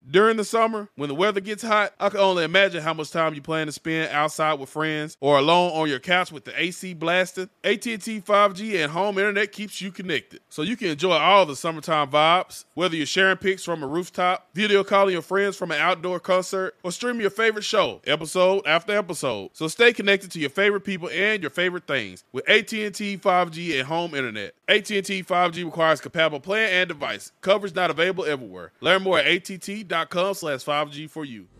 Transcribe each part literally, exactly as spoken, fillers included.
During the summer, when the weather gets hot, I can only imagine how much time you plan to spend outside with friends or alone on your couch with the A C blasted. A T and T five G and home internet keeps you connected, so you can enjoy all the summertime vibes, whether you're sharing pics from a rooftop, video calling your friends from an outdoor concert, or streaming your favorite show, episode after episode. So stay connected to your favorite people and your favorite things with A T and T five G and home internet. A T and T five G requires compatible plan and device. Coverage not available everywhere. Learn more at A T T dot com slash five G for you.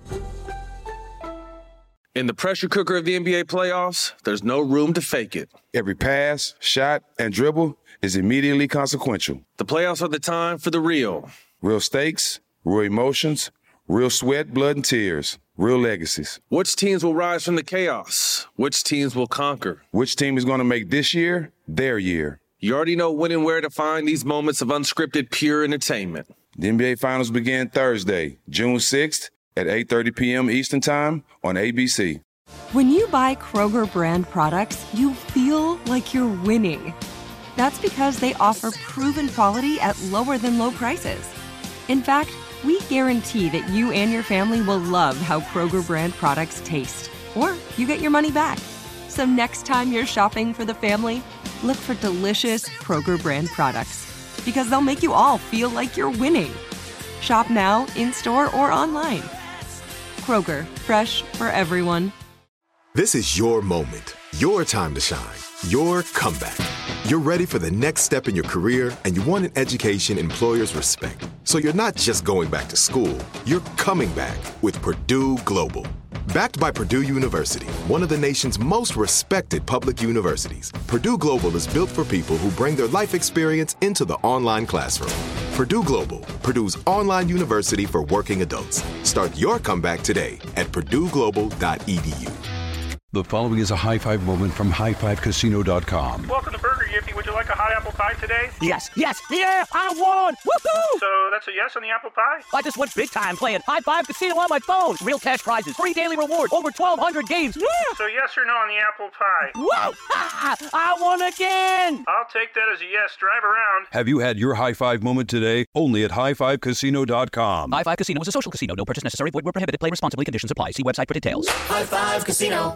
In the pressure cooker of the N B A playoffs, there's no room to fake it. Every pass, shot, and dribble is immediately consequential. The playoffs are the time for the real. Real stakes, real emotions, real sweat, blood, and tears, real legacies. Which teams will rise from the chaos? Which teams will conquer? Which team is going to make this year their year? You already know when and where to find these moments of unscripted, pure entertainment. The N B A Finals begin Thursday, June sixth at eight thirty p.m. Eastern Time on A B C. When you buy Kroger brand products, you feel like you're winning. That's because they offer proven quality at lower than low prices. In fact, we guarantee that you and your family will love how Kroger brand products taste, or you get your money back. So next time you're shopping for the family, look for delicious Kroger brand products, because they'll make you all feel like you're winning. Shop now, in-store, or online. Kroger, fresh for everyone. This is your moment, your time to shine, your comeback. You're ready for the next step in your career, and you want an education employers respect. So you're not just going back to school, you're coming back with Purdue Global. Backed by Purdue University, one of the nation's most respected public universities, Purdue Global is built for people who bring their life experience into the online classroom. Purdue Global, Purdue's online university for working adults. Start your comeback today at purdue global dot e d u. The following is a high five moment from high five casino dot com. Welcome to Burger Yippee. Would you like a hot apple pie today? Yes, yes, yeah, I won! Woohoo! So that's a yes on the apple pie? I just went big time playing High Five Casino on my phone. Real cash prizes, free daily rewards, over twelve hundred games. Yeah! So yes or no on the apple pie? Whoa! Ah, I won again! I'll take that as a yes. Drive around. Have you had your high five moment today? Only at high five casino dot com. High Five Casino is a social casino. No purchase necessary. Void where prohibited. Play responsibly. Conditions apply. See website for details. High Five Casino.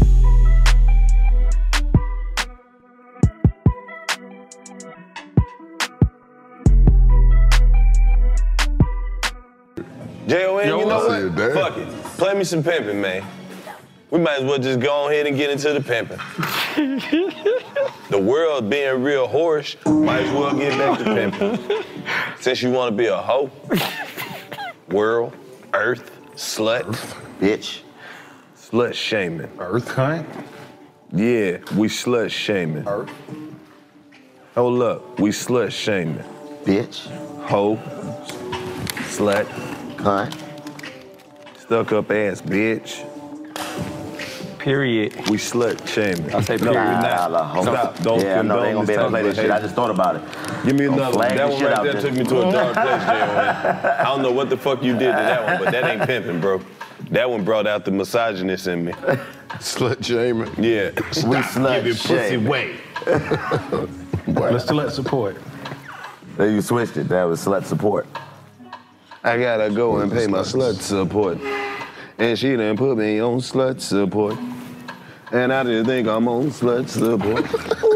J O N, Yo, you know I what? Fuck it. Play me some pimping, man. We might as well just go ahead and get into the pimping. The world being real whorish, might as well get back to pimping. Since you want to be a hoe, world, earth, slut, bitch, slut shaming. Earth kind? Yeah, we slut shaming. Earth? Hold up, we slut shaming. Bitch. Hoe. Slut. Cunt. Stuck up ass bitch. Period. We slut shaming. I say period. No, Nah, nah, nah, Stop. Don't yeah, I know they ain't gonna be able to play this shit. I just thought about it. Give me Don't another one. flag That the one shit right out there there. took me to a dark place, J O N. I don't know what the fuck you did to that one, but that ain't pimping, bro. That one brought out the misogynist in me. Slut shaming. Yeah. We slut Give your pussy shaming. away. Let's slut support. There you switched it. That was slut support. I gotta go and pay my slut support. And she done put me on slut support. And I just think I'm on slut support.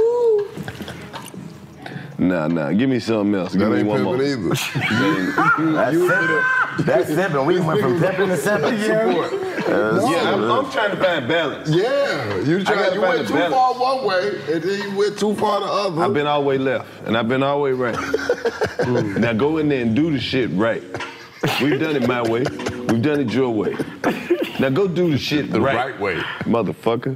Nah, nah, give me something else. Give That me ain't one more. pimping either. That's simping. That's simping. We went from pimping to simping. Support. Uh, Yeah, I'm, I'm trying to find balance. Yeah, you I try, gotta you find went the too balance. far one way, and then you went too far the other. I've been all the way left, and I've been all the way right. Now go in there and do the shit right. We've done it my way. We've done it your way. Now go do the shit the right, right way. motherfucker.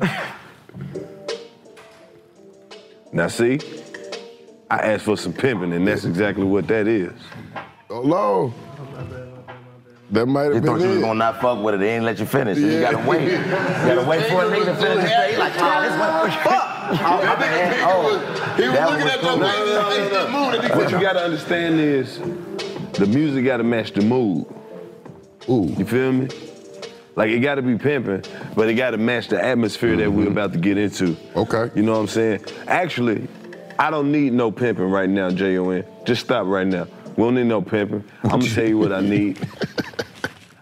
Now see, I asked for some pimping, and that's exactly what that is. Oh, no. That might They have thought been you was it. gonna not fuck with it. They ain't let you finish. So you Yeah. gotta wait. You gotta wait for a nigga to finish. He's like, ah, this one, fuck. Oh, my bad. Oh, He was that looking was at your cool. face and face that mood, and he What said, you gotta understand is, the music gotta match the mood. ooh. You feel me? Like it gotta be pimping, but it gotta match the atmosphere that we're about to get into. Okay. You know what I'm saying? Actually, I don't need no pimping right now, J O N. Just stop right now. We don't need no pimping. I'm gonna tell you what I need.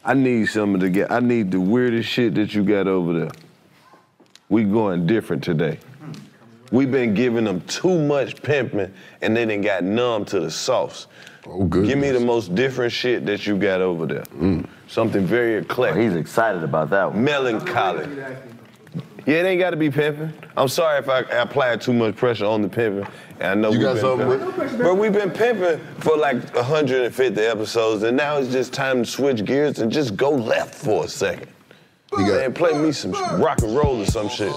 I need some of the get. I need the weirdest shit that you got over there. We going different today. We've been giving them too much pimping, and they done got numb to the sauce. Oh, good. Give me the most different shit that you got over there. Mm. Something very eclectic. Oh, he's excited about that one. Melancholy. Yeah, it ain't got to be pimping. I'm sorry if I applied too much pressure on the pimping. And I know You we've got been something pimping. with- But we've been pimping for like one hundred fifty episodes, and now it's just time to switch gears and just go left for a second. You got- And play me some rock and roll or some shit.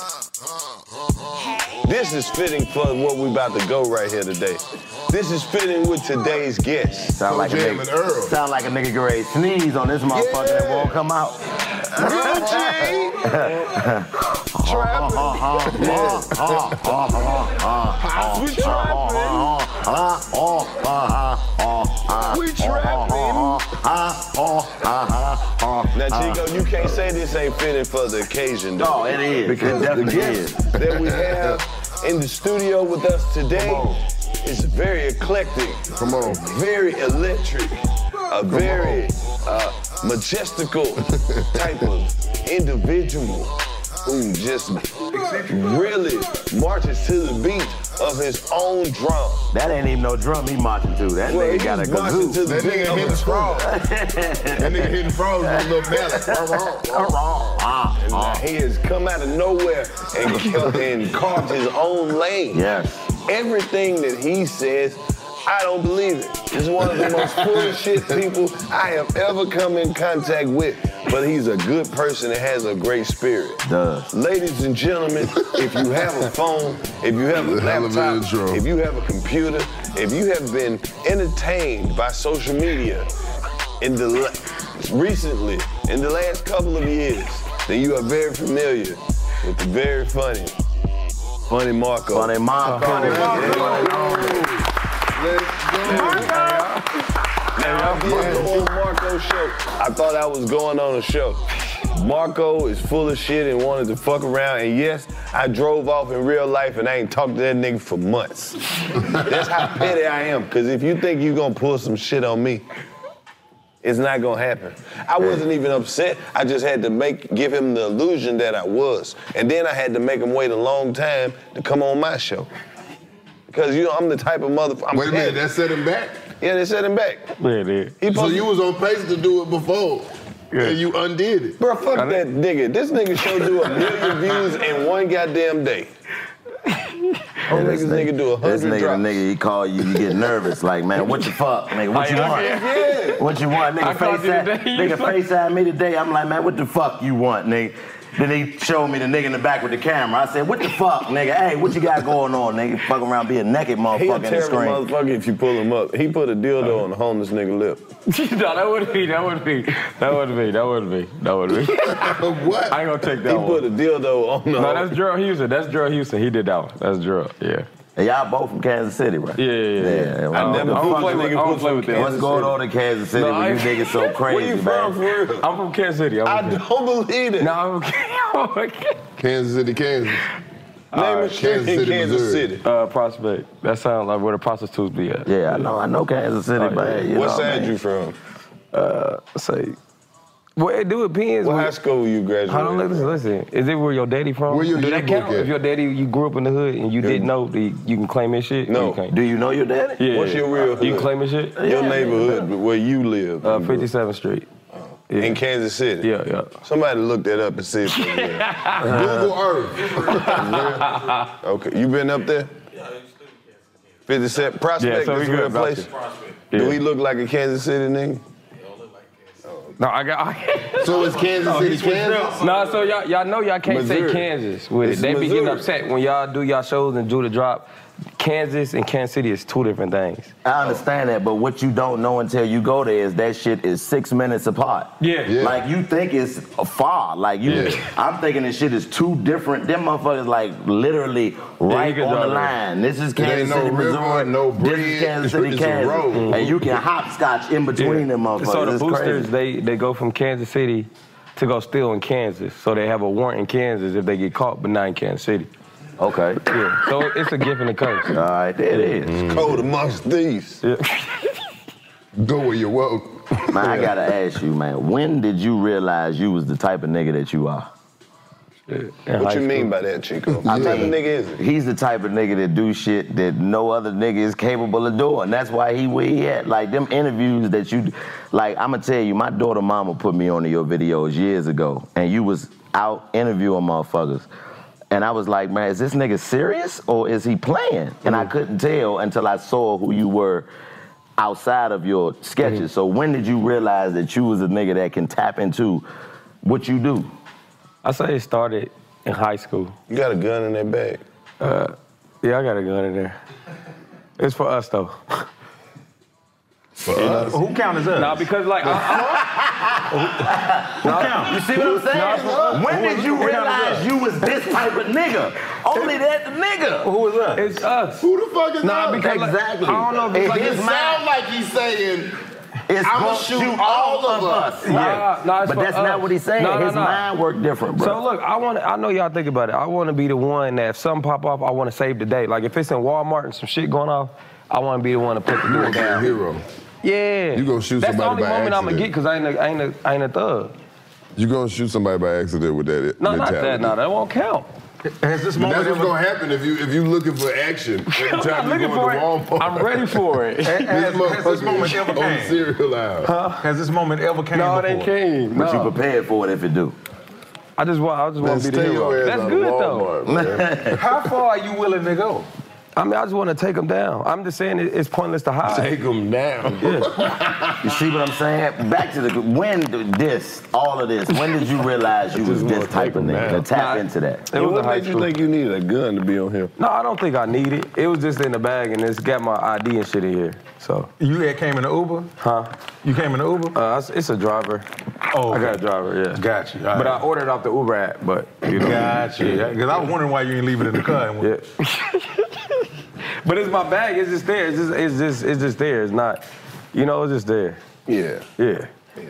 This is fitting for what we about to go right here today. This is fitting with today's guest. Sound like, a Jam nigga, and Earl. sound like a nigga get ready to sneeze on this motherfucker Yeah. that won't come out. Real G. Trapping. We trapping. We trapping. Now, Chico, you can't say this ain't fitting for the occasion, though. No, it is. Because It definitely the guest is. that we have in the studio with us today is very eclectic. Come on. Very electric. A very uh, majestical type of individual who just really marches to the beat of his own drum. That ain't even no drum he marching to. That Well, nigga got a he's marching to kazoo. the That beat nigga of hitting a frog. drum. That nigga hitting frogs with a little And uh, he has come out of nowhere and, killed, and carved his own lane. Yes. Everything that he says, I don't believe it. He's one of the most full of shit people I have ever come in contact with. But he's a good person and has a great spirit. Does. Ladies and gentlemen, if you have a phone, if you have a Hell of an laptop, intro. if you have a computer, if you have been entertained by social media in the la- recently, in the last couple of years, then you are very familiar with the very funny, funny Marco. Funny Marco. Funny Yeah. Marco. Now, I'm Marco on Marco's show. I thought I was going on a show. Marco is full of shit and wanted to fuck around. And yes, I drove off in real life and I ain't talked to that nigga for months. That's how petty I am. Because if you think you gonna pull some shit on me, it's not gonna happen. I wasn't even upset. I just had to make give him the illusion that I was. And then I had to make him wait a long time to come on my show. Because, you know, I'm the type of motherfucker. Wait a minute, that set him back? Yeah, they set him back. Yeah, it is. He So you was on pace to do it before, and you undid it. Bro, fuck that nigga. This nigga show do a million views in one goddamn day. Don't make this nigga do a This hundred nigga, drops. the nigga, he call you, you get nervous. Like, man, what the fuck? Nigga, what you I- I want? Yeah. What you want? I Nigga, called you FaceTime, today, you nigga, said- FaceTime me today. I'm like, man, what the fuck you want, nigga? Then he showed me the nigga in the back with the camera. I said, what the fuck, nigga? Hey, what you got going on, nigga? Fucking around being naked He a motherfucker in the terrible screen. motherfucker if you pull him up. He put a dildo on the homeless nigga lip. No, that wouldn't be. That wouldn't be. That wouldn't be. That wouldn't be. That wouldn't be. What? I ain't gonna take He that one. put a dildo on the No, that's Gerald Houston. That's Gerald Houston. He did that one. That's Gerald. Yeah. And y'all both from Kansas City, right? Yeah, yeah, yeah. Yeah, I well, never what the don't fuck- play with- I don't play with them. What's going on in Kansas City No, when I- you niggas so crazy, Where you man? from, for real? I'm from Kansas City. I'm I from Kansas. don't believe it. No, I'm from Kansas. Kansas City, Kansas. Name a street Kansas in City, Kansas Missouri. City. Uh, Prospect. That sounds like where the prostitutes be at. Yeah, I know, I know Kansas City, Oh, yeah. but you What know, side man. you from? Uh, say. Well, it do depends. What Where- high school you graduated? Hold on, listen, listen. Is it where your daddy from? Where your do that yearbook count? at? If your daddy, you grew up in the hood and you didn't know, the, you can claim his shit? No. Or you can't? Do you know your daddy? Yeah. What's your real hood? You can claim his shit? Your neighborhood, where you live. Uh, fifty-seventh Street. Yeah. In Kansas City? Yeah, yeah. Somebody look that up and see if it's real. Google Earth. Okay, you been up there? fifty-seven Prospect, Yeah, so is we a real good about place? Yeah. Do he look like a Kansas City nigga? No, I got. So it's Kansas City, Kansas? No, so y'all, y'all know y'all can't Missouri. say Kansas with It's it. They be getting Missouri. upset when y'all do y'all shows and do the drop. Kansas and Kansas City is two different things. I understand that, but what you don't know until you go there is that shit is six minutes apart. Yeah. Yeah. Like you think it's far. Like you, Yeah. I'm thinking this shit is two different. Them motherfuckers like literally right can on the drive line. This is ain't Kansas no City, river, Missouri. no This bridge. is Kansas City, It's a Kansas. road. And you can hopscotch in between them motherfuckers. So the It's boosters, crazy. they, they go from Kansas City to go steal in Kansas. So they have a warrant in Kansas if they get caught, but not in Kansas City. Okay. Yeah. So it's a gift and a curse. All right, there it is. Code amongst thieves. Yeah. Go where you're welcome. Man, I gotta ask you, man, when did you realize you was the type of nigga that you are? What you mean by that, Chico? What type of nigga is he? He's the type of nigga that do shit that no other nigga is capable of doing. That's why he where he at. Like them interviews that you, like I'ma tell you, my daughter mama put me on to your videos years ago, and you was out interviewing motherfuckers. And I was like, man, is this nigga serious or is he playing? And I couldn't tell until I saw who you were outside of your sketches. Mm-hmm. So when did you realize that you was a nigga that can tap into what you do? I say it started in high school. You got a gun in that bag? Uh, yeah, I got a gun in there. It's for us though. For us? Who count as us? Nah, because like, I, I, who nah, count? You see what I'm saying? Nah, when did you realize you was this type of nigga? Only that nigga. Who is us? It's us. Who the fuck is Nah, us? because like, Exactly. I don't know if it's It like is It sound like he's saying, It's I'ma gonna shoot shoot all of us. Nah, Yeah. nah, it's But for that's us. not what he's saying. Nah, nah, His nah. mind work different, bro. So look, I want I know y'all think about it. I want to be the one that if something pop off, I want to save the day. Like if it's in Walmart and some shit going off, I want to be the one to put the You dude gonna be a down. hero. Yeah. You gonna shoot That's somebody the by only moment I'm gonna accident. get because I ain't a, I ain't a, I ain't a thug. You gonna shoot somebody by accident with that No, not mentality. that. No, that won't count. Has this But moment that's what's ever, gonna happen if you if you looking for action every I'm time not you looking go for into it. Walmart. I'm ready for it. This has, has this motherfucker moment is ever on came? cereal aisle. Huh? Has this moment ever came No, before? they came. But No. you prepared for it if it do. I just want, I just Man, want to be the stay your hero. ass That's out of good though. Walmart, man. How far are you willing to go? I mean, I just want to take them down. I'm just saying it, it's pointless to hide. Take them down. You see what I'm saying? Back to the when did this, all of this. When did you realize you was this type of nigga? To tap Nah, into that. It was in What high made you school. think you needed a gun to be on here? No, I don't think I need it. It was just in the bag and it's got my I D and shit in here. So, You had came in an Uber? huh? You came in an Uber? Uh, it's, it's a driver. Oh, I okay. got a driver, yeah. Got you. All But I right. ordered off the Uber app, but you know. Got you. Because I was wondering why you didn't leave it in the car. And Yeah. But it's my bag. It's just there. It's just, it's just, it's just there. It's not, you know, it's just there. Yeah. Yeah.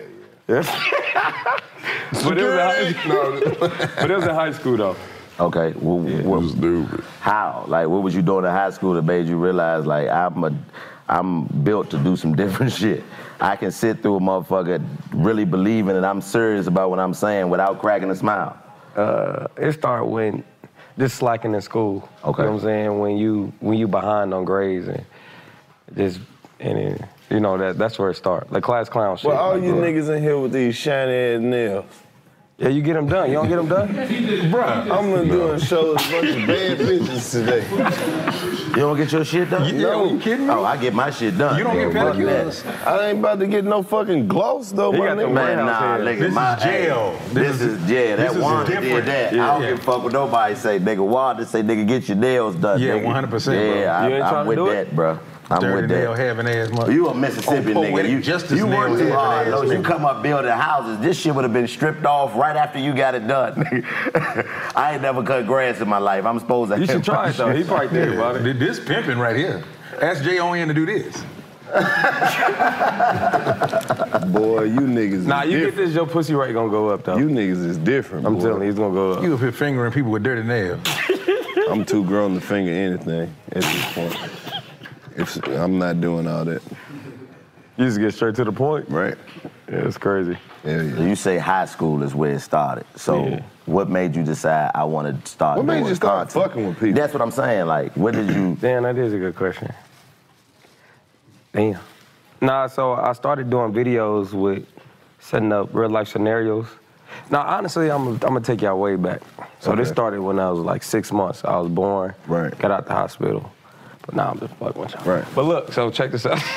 Yeah. but, it was in high, No, but it was in high school though. Okay. Well, it what, was stupid. how? Like, what was you doing in high school that made you realize, like, I'm a, I'm built to do some different shit. I can sit through a motherfucker really believing that I'm serious about what I'm saying without cracking a smile. Uh, it started when just slacking in school. Okay. You know what I'm saying? When you when you behind on grades and just and it, you know that that's where it started. The class clown shit. Well, all like, you bro. niggas in here with these shiny ass nails. Yeah, you get them done. You don't get them done? Bruh, I'm gonna do a show with a bunch of bad bitches today. You don't get your shit done? You, no. You kidding me? Oh, I get my shit done. You don't nigga. get Fuck pedicures? that. I ain't about to get no fucking gloss though, He my got the nigga. Man, Brown nah, hair. nigga, This my, is jail. Hey, This this, is- is, yeah, this that is Wanda did different. that. Yeah. I don't Yeah. give a fuck what nobody say. Nigga, Wanda say, nigga, get your nails done, Yeah, nigga. one hundred percent, bro. Yeah, You ain't I, I'm trying to with do that, it? bro. I'm Dirty with nail that. having ass mother. You a Mississippi Oh, nigga. poetic You, justice you nail work too having hard. ass No, you nigga. come up building houses. This shit would have been stripped off right after you got it done. I ain't never cut grass in my life. I'm supposed to. You should try it though. He probably did about it. This pimping right here. Ask J O N to do this. Boy, you niggas Nah, is you get different. this, your pussy rate gonna go up though. You niggas is different, I'm boy. telling you, it's gonna go up. You up here fingering people with dirty nails. I'm too grown to finger anything at this point. If, I'm not doing all that. You just get straight to the point. Right. Yeah, it's crazy. Hell yeah. So you say high school is where it started. So Yeah. what made you decide I want to start What doing made you start content? fucking with people? That's what I'm saying. Like, what did you? Damn, that is a good question. Damn. Nah, so I started doing videos with setting up real life scenarios. Now, honestly, I'm, I'm gonna take y'all way back. So this Okay. started when I was like six months. I was born, Right. got out the hospital. But now I'm just fucking with y'all. Right. But look, so check this out.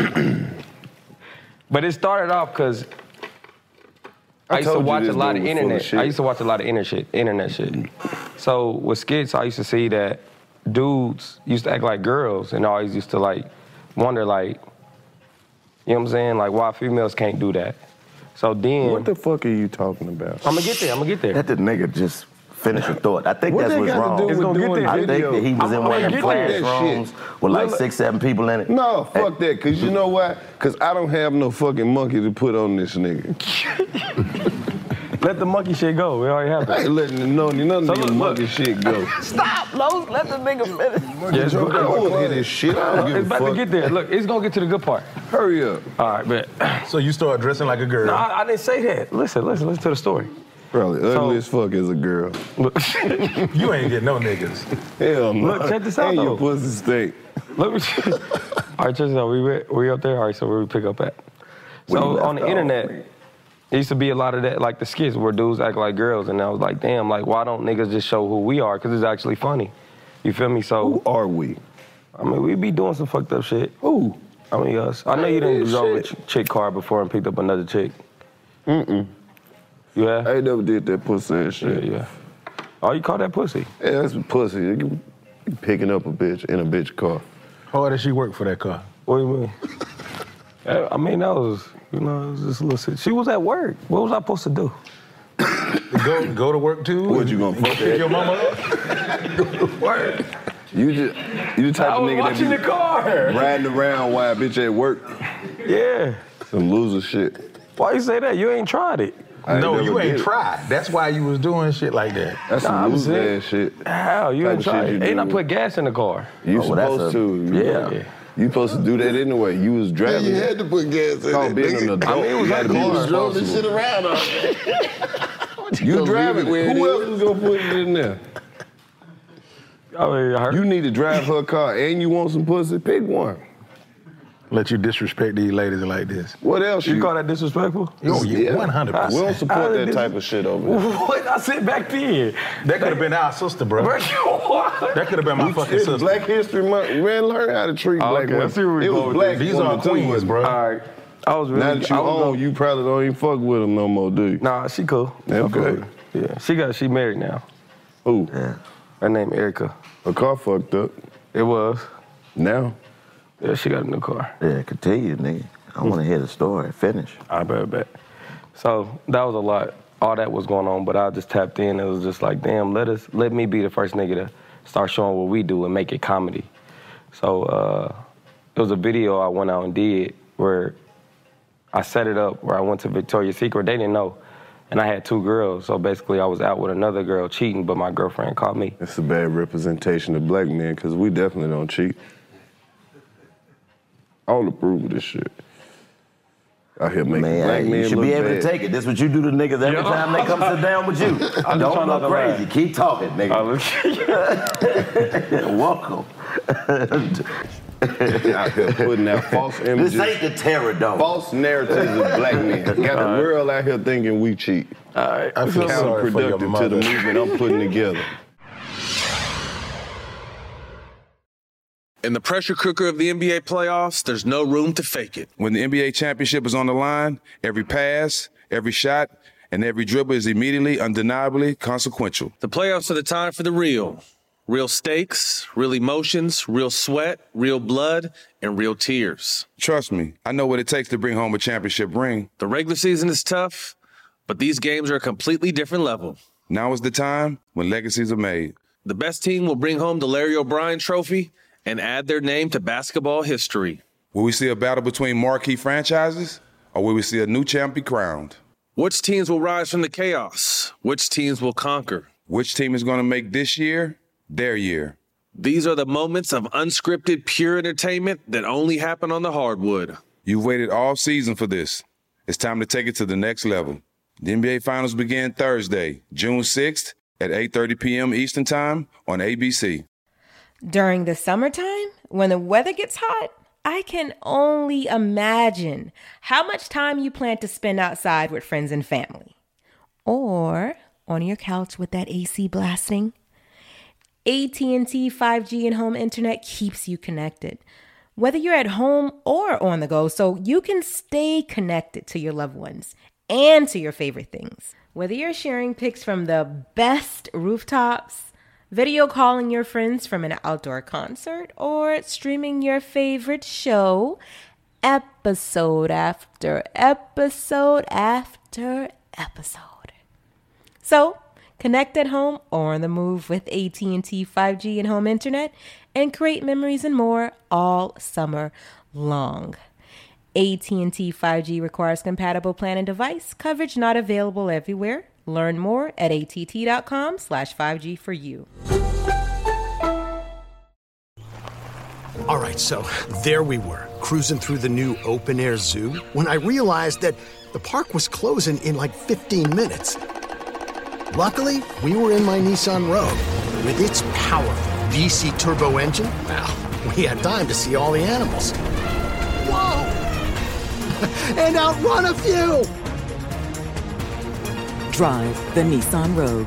But it started off because I, I used to told you watch this a lot dude of was full of internet. shit. I used to watch a lot of internet shit. Internet shit. So with skits, I used to see that dudes used to act like girls, and I always used to like wonder, like, you know what I'm saying, like why females can't do that. So then, What the fuck are you talking about? I'm gonna get there. I'm gonna get there. Let the nigga just finish a thought. I think What that's they what's got to wrong. do It's with gonna get doing there. I think video? that he was I'm- in I'm one of gonna them get there. classrooms with like Look, six, seven people in it. No, fuck that, because you know why? Because I don't have no fucking monkey to put on this nigga. Let the monkey shit go. It already happened. I ain't letting no none So of your look, monkey shit go. Stop, Los. Let the nigga finish. Yes, I don't want to hear this shit. I don't give It's a about fuck. to get there. Look, it's gonna get to the good part. Hurry up. All right, bet. So you start dressing like a girl. No, I, I didn't say that. Listen, listen, listen to the story. Probably ugly So- as fuck as a girl. Look, You ain't getting no niggas. Hell no. Look, check this out, And though. your pussy stink. Let me. All right, check this out. We re- we up there. All right, so where we pick up at? Where you So left on the off, internet, man. there used to be a lot of that, like the skits where dudes act like girls, and I was like, damn, like why don't niggas just show who we are? Because it's actually funny. You feel me? So Who are we? I mean, we be doing some fucked up shit. Who? I mean, us. I know you didn't Hey, drove a shit. ch- chick car before and picked up another chick. Mm-mm. You have? I ain't never did that pussy and Yeah, shit. yeah. Oh, you call that pussy? Yeah, that's pussy. You picking up a bitch in a bitch car. How hard does she work for that car? What do you mean? Uh, I mean, that was, you know, it was just a little shit. She was at work. What was I supposed to do? Go go to work too? What, you gonna fuck Pick that? your mama up? Work. You just you the type I of was nigga watching the that car. be riding around while a bitch at work. Yeah. Some loser shit. Why you say that? You ain't tried it. I No, never you ain't did it. tried. That's why you was doing shit like that. That's Nah, some I'm loser saying- ass shit. How? You Type ain't of shit tried you it. Ain't I do. put gas in the car. You Oh, that's supposed a- to. You, Yeah. You supposed to do that anyway. You was Yeah, driving. you had to put gas in Called it. being an nigga. adult. I mean, it was You like gotta be You car. just drove this responsible. shit around on it. You gonna driving. leave it where it Who is? else was gonna put it in there? I mean, I heard. You need to drive her car and you want some pussy. Pick one. Let you disrespect these ladies like this. What else? You You, call that disrespectful? Yo, you Yeah. one hundred We don't percent. support How that did type this- of shit over there. What? I said back then. That could have been our sister, bro. Bro, what? That could have been my We- fucking it's sister. Black History Month. Man, learn how to treat Oh, black okay, I women. see where we It go was with black These women are too, queens, wasn't it? bro. All right. I was really. Now that you I was own, gonna- you probably don't even fuck with them no more, do you? Nah, she cool. I Okay. fuck with her. Yeah, she got. She married now. Who? Her name Erica. Her car fucked up. It was. Now? Yeah, she got a new car. Yeah, continue, nigga. I want to hear the story. Finish. I bet, bet. So that was a lot. All that was going on, but I just tapped in. It was just like, damn, let us, let me be the first nigga to start showing what we do and make it comedy. So uh, it was a video I went out and did where I set it up where I went to Victoria's Secret. They didn't know. And I had two girls, so basically I was out with another girl cheating, but my girlfriend caught me. It's a bad representation of black men because we definitely don't cheat. I don't approve of this shit. Out here making Man, black hey, men you should look be able bad. to take it. This what you do to niggas every Yeah. time they come sit down with you. I'm just Don't trying not go to crazy. laugh. Keep talking, nigga. I Welcome. Out here putting out false images. This ain't the terror dome. False narratives of black men. Got the All right. world out here thinking we cheat. All right. I feel sorry for your Counterproductive to the mother. movement I'm putting together. In the pressure cooker of the N B A playoffs, there's no room to fake it. When the N B A championship is on the line, every pass, every shot, and every dribble is immediately, undeniably consequential. The playoffs are the time for the real. Real stakes, real emotions, real sweat, real blood, and real tears. Trust me, I know what it takes to bring home a championship ring. The regular season is tough, but these games are a completely different level. Now is the time when legacies are made. The best team will bring home the Larry O'Brien Trophy and add their name to basketball history. Will we see a battle between marquee franchises, or will we see a new champ be crowned? Which teams will rise from the chaos? Which teams will conquer? Which team is going to make this year their year? These are the moments of unscripted, pure entertainment that only happen on the hardwood. You've waited all season for this. It's time to take it to the next level. The N B A Finals begin Thursday, June sixth at eight thirty p.m. Eastern Time on A B C. During the summertime, when the weather gets hot, I can only imagine how much time you plan to spend outside with friends and family. Or on your couch with that A C blasting. A T and T five G and home internet keeps you connected, whether you're at home or on the go, so you can stay connected to your loved ones and to your favorite things. Whether you're sharing pics from the best rooftops, video calling your friends from an outdoor concert, or streaming your favorite show episode after episode after episode. So, connect at home or on the move with A T and T five G and home internet and create memories and more all summer long. A T and T five G requires compatible plan and device. Coverage not available everywhere. Learn more at att.com slash 5G for you. All right, so there we were, cruising through the new open-air zoo, when I realized that the park was closing in like fifteen minutes. Luckily, we were in my Nissan Rogue. With its powerful V C turbo engine, well, we had time to see all the animals. Whoa! And outrun a few! Drive the Nissan Rogue.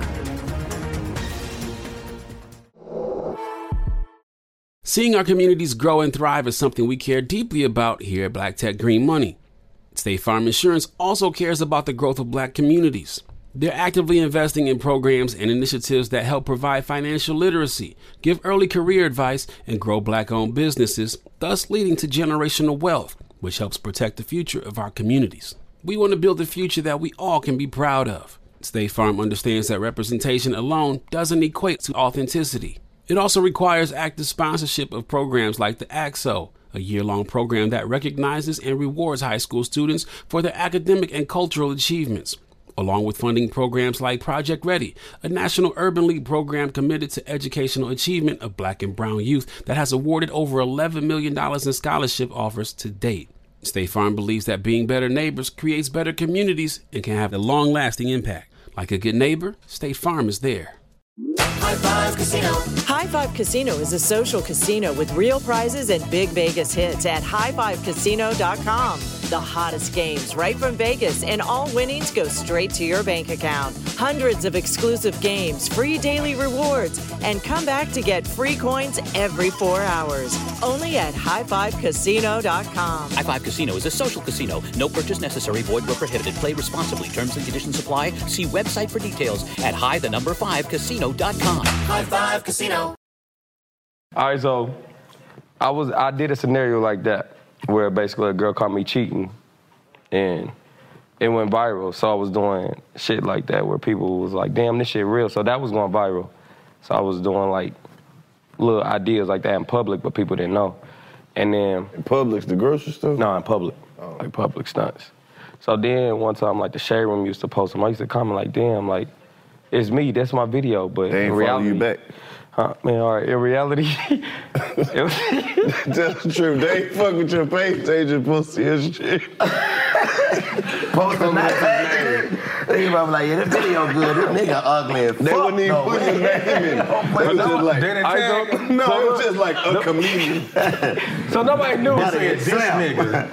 Seeing our communities grow and thrive is something we care deeply about here at Black Tech Green Money. State Farm Insurance also cares about the growth of Black communities. They're actively investing in programs and initiatives that help provide financial literacy, give early career advice, and grow Black-owned businesses, thus leading to generational wealth, which helps protect the future of our communities. We want to build a future that we all can be proud of. State Farm understands that representation alone doesn't equate to authenticity. It also requires active sponsorship of programs like the A X O, a year-long program that recognizes and rewards high school students for their academic and cultural achievements, along with funding programs like Project Ready, a National Urban League program committed to educational achievement of Black and brown youth that has awarded over eleven million dollars in scholarship offers to date. State Farm believes that being better neighbors creates better communities and can have a long-lasting impact. Like a good neighbor, State Farm is there. High Five Casino. High Five Casino is a social casino with real prizes and big Vegas hits at high five casino dot com. The hottest games right from Vegas, and all winnings go straight to your bank account. Hundreds of exclusive games, free daily rewards, and come back to get free coins every four hours. Only at high five casino dot com. High Five Casino is a social casino. No purchase necessary. Void where prohibited. Play responsibly. Terms and conditions apply. See website for details at high the number five casino dot com. High Five Casino. All right, so I was I did a scenario like that where basically a girl caught me cheating, and it went viral. So I was doing shit like that where people was like, "Damn, this shit real." So that was going viral. So I was doing like little ideas like that in public, but people didn't know. And then in Publix, the grocery store? No, in public, oh. like public stunts. So then one time, like the shade room used to post them. I used to comment like, "Damn, like it's me. That's my video." But they ain't in reality, follow you back. Huh, man, all right. In reality, it was tell the truth. They ain't fuck with your page. They just pussy and shit. Post on that page. They probably like, yeah, this video good. This nigga ugly as fuck. They wouldn't even no, put your name in. It was just like, I don't, no, so, it was just like a comedian. So nobody knew. This nigga.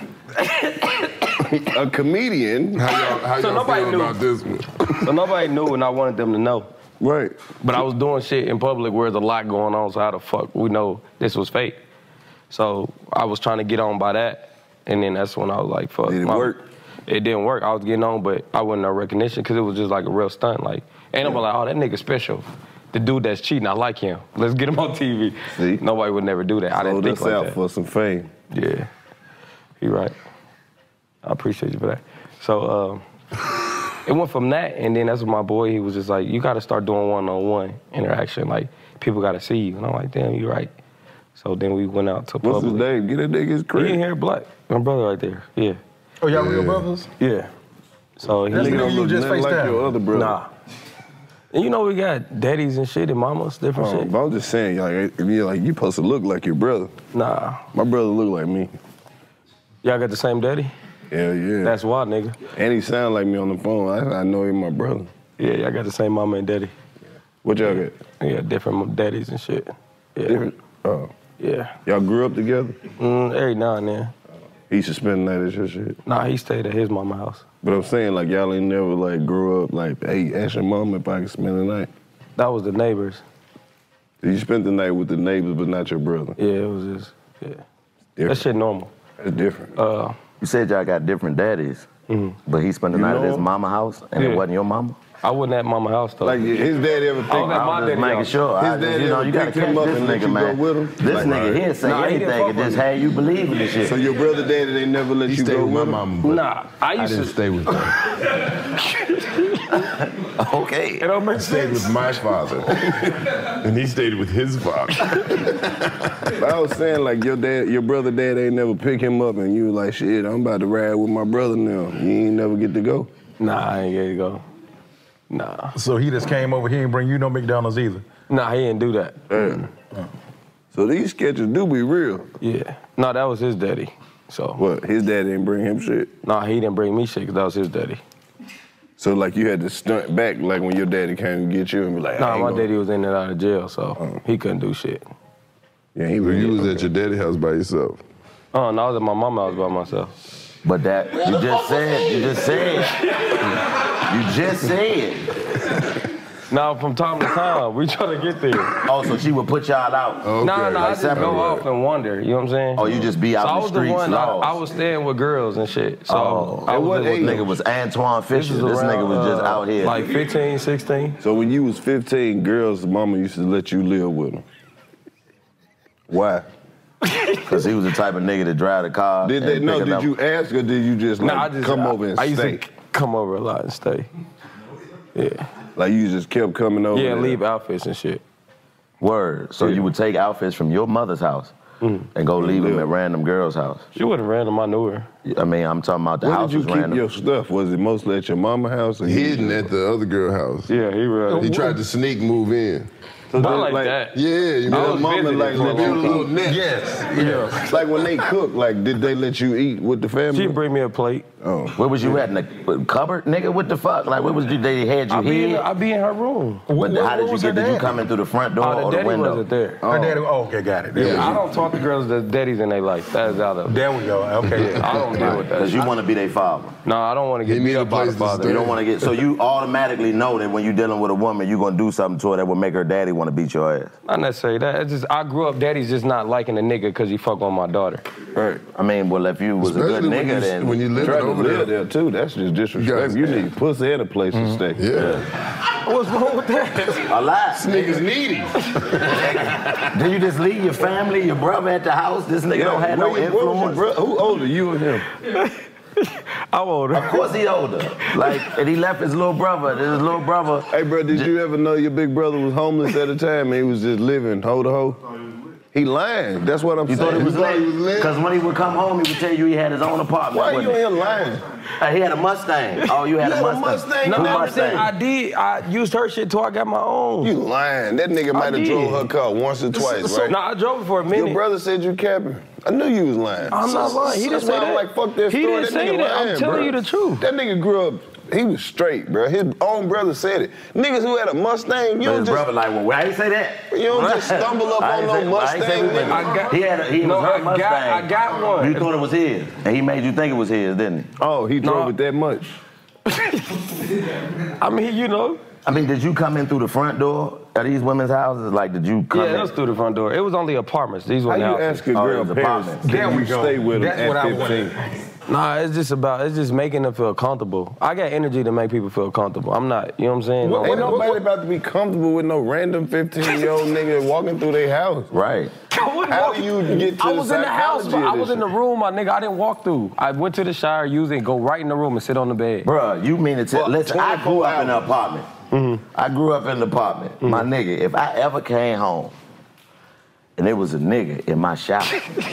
A comedian. How y'all, how so y'all nobody feel knew. about this one? So nobody knew, and I wanted them to know. Right. But I was doing shit in public where there's a lot going on, so how the fuck we know this was fake? So I was trying to get on by that, and then that's when I was like, fuck. Did it my, work? It didn't work. I was getting on, but I wasn't no recognition because it was just like a real stunt. Like, and I'm like, oh, that nigga special. The dude that's cheating, I like him. Let's get him on T V. See? Nobody would never do that. I didn't Sold think us like out that. for some fame. Yeah, you right. I appreciate you for that. So um, it went from that, and then that's when my boy, he was just like, you got to start doing one-on-one interaction. Like, people got to see you. And I'm like, damn, you right. So then we went out to What's public. his name? Get that nigga his He credit. in here, Black. My brother right there. Yeah. Oh, y'all Yeah. real brothers? Yeah. So he That's Nigga the don't nigga you look just nothing faced like down. your other brother. Nah. And you know we got daddies and shit and mamas, different Oh, shit. but I'm just saying, like, you like you supposed to look like your brother. Nah. My brother look like me. Y'all got the same daddy? Hell yeah. That's why, nigga. And he sound like me on the phone. I, I know he my brother. Yeah, y'all got the same mama and daddy. What y'all got? Yeah, different daddies and shit. Yeah. Different? Oh. Yeah. Y'all grew up together? Mm, every now and then. He used to spend the night at your shit? Nah, he stayed at his mama house. But I'm saying, like, y'all ain't never, like, grew up, like, hey, ask your mom if I can spend the night. That was the neighbors. You spent the night with the neighbors, but not your brother. Yeah, it was just, yeah. Different. That shit normal. That's different. Uh, You said y'all got different daddies, mm-hmm. but he spent the You night at know his him? mama house, and Yeah. it wasn't your mama? I wasn't at mama house though. Like his daddy ever think? I was at my daddy making house. sure. His I just, daddy you know, ever you gotta picked him catch up this and let nigga, you man. go with him? This Like, nigga right. here say Nah, he didn't anything fuck and with just me. have you believe in this shit. So your brother daddy, they never let He you stayed go with my with him? mama, but Nah, I I used didn't to. stay with them. Okay. It don't make I stayed sense. with my father, and he stayed with his father. I was saying, like, your dad, your brother dad ain't never pick him up, and you was like, shit, I'm about to ride with my brother now. You ain't never get to go. Nah, I ain't get to go. Nah. So he just came over here and bring you no McDonald's either? Nah, he didn't do that. Yeah. So these sketches do be real. Yeah. Nah, that was his daddy. So. What? His dad didn't bring him shit? Nah, he didn't bring me shit because that was his daddy. So like you had to stunt back like when your daddy came to get you and be like, I Nah, ain't my gonna- daddy was in and out of jail, so he couldn't do shit. Yeah, he So really you was okay. at your daddy's house by yourself. Oh, no, I was at my mama's house by myself. But that, you just said, you just said, you just said. Now, from time to time, we try to get there. Oh, so she would put y'all out? Okay. No, no, I Like just go separate. off and wonder, you know what I'm saying? Oh, you just be out so in I the was streets, the one, I, lost. I was staying with girls and shit. So Oh, I at was what living age? with Nigga was Antoine Fisher. This, around, nigga was just uh, out here. Like fifteen, sixteen. So when you was fifteen, girls' mama used to let you live with them. Why? Because he was the type of nigga that drive the car. Did they and know? pick Did up- you ask or did you just like Nah, I just come I, over and I used stay? to come over a lot and stay. Yeah. Like you just kept coming over? Yeah, there? leave outfits and shit. Word. So Yeah. you would take outfits from your mother's house Mm. and go leave them Yeah. at random girls' house. She wasn't random, I knew her. I mean, I'm talking about the Where house did you was keep random. your stuff? Was it mostly at your mama's house? Or Hidden at the other girl house. Yeah, he really. He tried to sneak move in. So Not then, like that. Yeah, you Your know, was mama visiting like for a let build a you little eat. net. Yes. Yeah. Like when they cook, like did they let you eat with the family? She'd bring me a plate. Oh. Where was you at? In the cupboard, nigga? What the fuck? Like, where was you? They had you I'd be, in, here? I'd be in her room. But What- how what did you was get? her Did you daddy? come in through the front door Oh, the or the daddy window? wasn't there. Her daddy, oh, okay, got it. Yeah, I don't talk to girls that daddies in their life. That is out of. There we go. Okay. I don't deal with that. Because you want to be their father. No, I don't want to He get beat need a up by the place to father. stay. You don't want to get. So you automatically know that when you're dealing with a woman, you're gonna do something to her that will make her daddy want to beat your ass. Not necessarily that. It's just I grew up. Daddy's just not liking a nigga because he fuck on my daughter. Right. I mean, well, if you was Especially a good when nigga, you, then when you living Try to over live there. there too. That's just disrespectful. You need pussy and a place to stay. Yeah. What's wrong with that? a lot. Niggas needy. Then you just leave your family, your brother at the house. This nigga don't have no where you- where was your influence. bro- Who older, you or him? I'm older. Of course he older. Like, and he left his little brother. His little brother. Hey, bro, did you ever know your big brother was homeless at the time and he was just living hoe to hoe? He lying. That's what I'm You saying. thought he was thought he was lit? lit? Because when he would come home, he would tell you he had his own apartment. Why you wouldn't he? in lying? Uh, he had a Mustang. Oh, you had You a had a Mustang. Mustang? No, Who I'm Mustang? saying I did. I used her shit till I got my own. You lying. That nigga might have did. drove her car once or twice, right? No, I drove it for a minute. Your brother said you capping. I knew you was lying. I'm not lying. He didn't That's say why I'm that. like, fuck that He story. didn't that say nigga that. I'm lying, telling bro. you the truth. That nigga grew up, he was straight, bro. His own brother said it. Niggas who had a Mustang, you But don't his just, brother like, well, why he say that? you don't just stumble up I on ain't no say- I ain't Mustang, say we nigga. went- I got- He had a, he No, was her I got- Mustang. I got one. You thought it was his, and he made you think it was his, didn't he? Oh, he drove No. it that much. I mean, you know. I mean, did you come in through the front door of these women's houses? Like, did you come Yeah, in? it was through the front door. It was only apartments. These How weren't you houses. ask a Oh, girl it was parents, apartments. can There we you go. stay with That's them what at I wanted. fifteen? Nah, it's just about, it's just making them feel comfortable. I got energy to make people feel comfortable. I'm not, you know what I'm saying? Ain't No, nobody about to be comfortable with no random fifteen-year-old nigga walking through their house. Right. How do you get to I the was in the house, psychology but of I was this in the shit? room, my nigga. I didn't walk through. I went to the shower, use it, and go right in the room and sit on the bed. Bruh, you mean to tell, Well, listen, I grew twenty-four up in an hours. apartment. Mm-hmm. I grew up in an apartment. My nigga, if I ever came home and there was a nigga in my shower,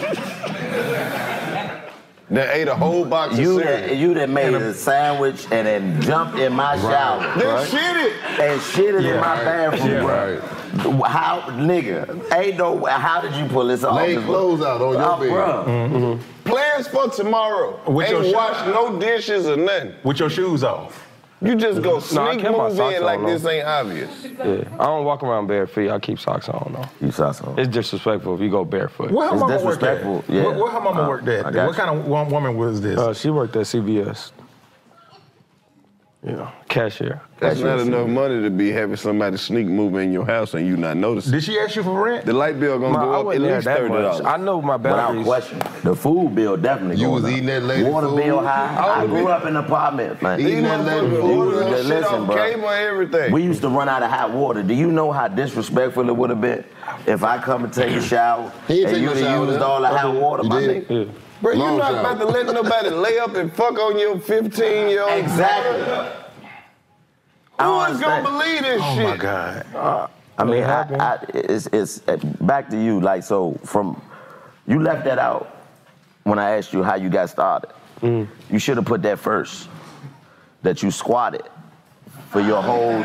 That ate a whole box of you cereal. that, you that made a sandwich and then jumped in my shower. Then right? shit it. And shit it in Yeah, my right. bathroom, Yeah, bro. How, nigga, ain't no, how did you pull this off? Lay This clothes out on your Oh, bed. bruh. Mm-hmm. Plans for tomorrow. With your Ain't shoes- wash no dishes or nothing. With your shoes off. You just go No, I sneak kept my move socks in like on, this though. ain't obvious. Yeah, I don't walk around bare feet. I keep socks on though. You saw something. It's disrespectful if you go barefoot. Where her It's mama worked at? disrespectful, yeah. Where, where her mama Uh, worked I at? got What kind of wo- woman was this? Uh, she worked at C B S. You know, cashier. That's not enough money to be having somebody sneak move in your house and you not noticing. Did she ask you for rent? The light bill gonna Ma, I go up at wasn't there least that thirty dollars. much. I know my Without boundaries. question. The food bill definitely You going was up. eating that lady Water food? bill high. I Oh, grew up in an apartment, man. Eating that lady You- food? Order that shit Listen, off bro. cable and everything. We used to run out of hot water. Do you know how disrespectful it would have been if I come and take a shower He ain't and take you no done shower used then. all the hot water, You my did? nigga? Bro, you Long not shower. about to let nobody lay up and fuck on your fifteen-year-old Exactly. I Who don't is gonna understand. believe this Oh shit? my God. Uh, I mean, I, I, it's, it's uh, back to you. Like, so from you left that out when I asked you how you got started. Mm. You should have put that first. That you squatted for your whole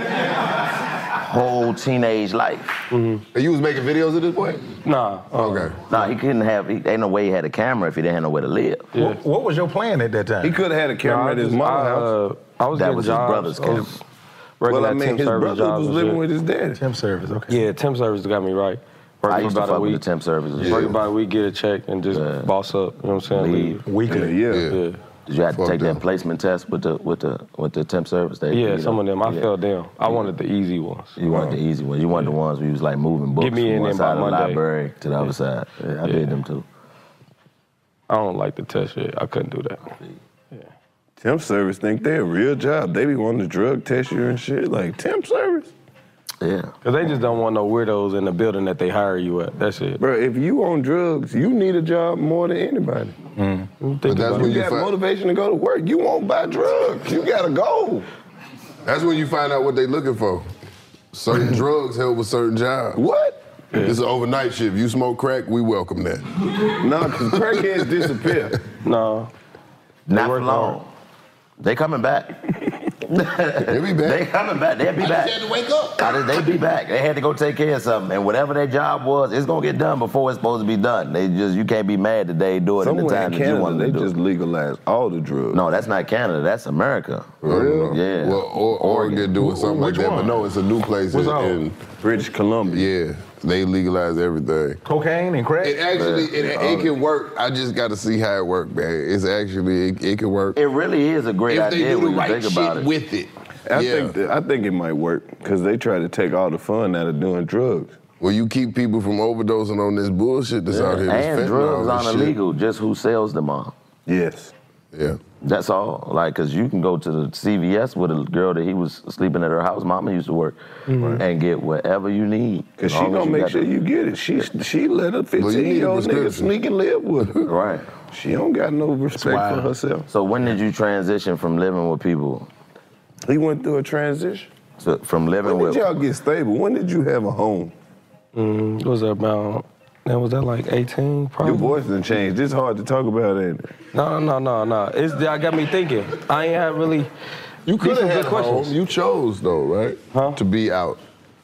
whole teenage life. And you was making videos at this point? Nah. Okay. No, he couldn't have. He, ain't no way he had a camera if he didn't have nowhere to live. What, what was your plan at that time? He could have had a camera Nah, I at his just- mama's I, house. uh, I was That getting was his jobs, brother's I was camera. working Well, I at mean, temp his service brother jobs was and living shit. with his daddy. Temp service, okay. Yeah, temp service got me right. I Working used for to about a fuck with the week. temp services. Working about a week, get a check, and just Yeah. boss up. You know what I'm saying? Leave. Leave. Weekly. Yeah. Yeah. Did you have to Fuck take them. that placement test with the with the with the temp service? They, Yeah, you some know? of them. I Yeah. fell down. I wanted the easy ones. You wanted the easy ones. You wanted the ones where you was like moving books Get me from in one there side by of the Monday. library to the other side. Yeah, I Yeah. did them too. I don't like the test shit. I couldn't do that. Temp service think they're a real job. They be wanting to drug test you and shit. Like, temp service? Yeah. Because they just don't want no weirdos in the building that they hire you at. That's it. Bro, if you on drugs, you need a job more than anybody. Mm. But that's You when you got find, motivation to go to work. You won't buy drugs. You gotta go. that's when you find out what they looking for. Certain drugs help with certain jobs. What? It's an overnight shift. You smoke crack, we welcome that. No, because crackheads disappear. No. Not work for long. They coming back. They be back. They coming back. They'll be I back. just had to wake up. I just- They be back. They had to go take care of something, and whatever their job was, it's gonna get done before it's supposed to be done. They just you can't be mad that they do it in the Somewhere time in that you Canada, want they to do just it. legalize all the drugs. No, that's not Canada. That's America. Real? Yeah. Well, or, Oregon doing something like Which that, but one? no, it's a new place What's in, all? in British Columbia. yeah. They legalize everything. Cocaine and crack? It actually, it, it can work. I just got to see how it work, man. It's actually, it, it can work. It really is a great if they idea do the when you right think about shit it. with it. I yeah. think that, I think it might work because they try to take all the fun out of doing drugs. Well, you keep people from overdosing on this bullshit that's out here. this And fentanyl drugs and aren't shit. illegal, just who sells them on. Yes. Yeah. That's all. Like, cause you can go to the C V S with a girl that he was sleeping at her house. Mama used to work, and get whatever you need. Because as she long as gonna you make got sure the- you get it. She she let a Well, you need a fifteen-year-old nigga prescription. sneak and live with her. Right. She don't got no respect for herself. So when did you transition from living with people He went through a transition. to from living When with? did y'all get stable? When did you have a home? Mm, it was about, that was that like eighteen probably? Your voice done changed. It's hard to talk about, ain't it? No, no, no, no. It's that got me thinking. I ain't have really. You could These have some had good a home. questions. You chose though, right? Huh? To be out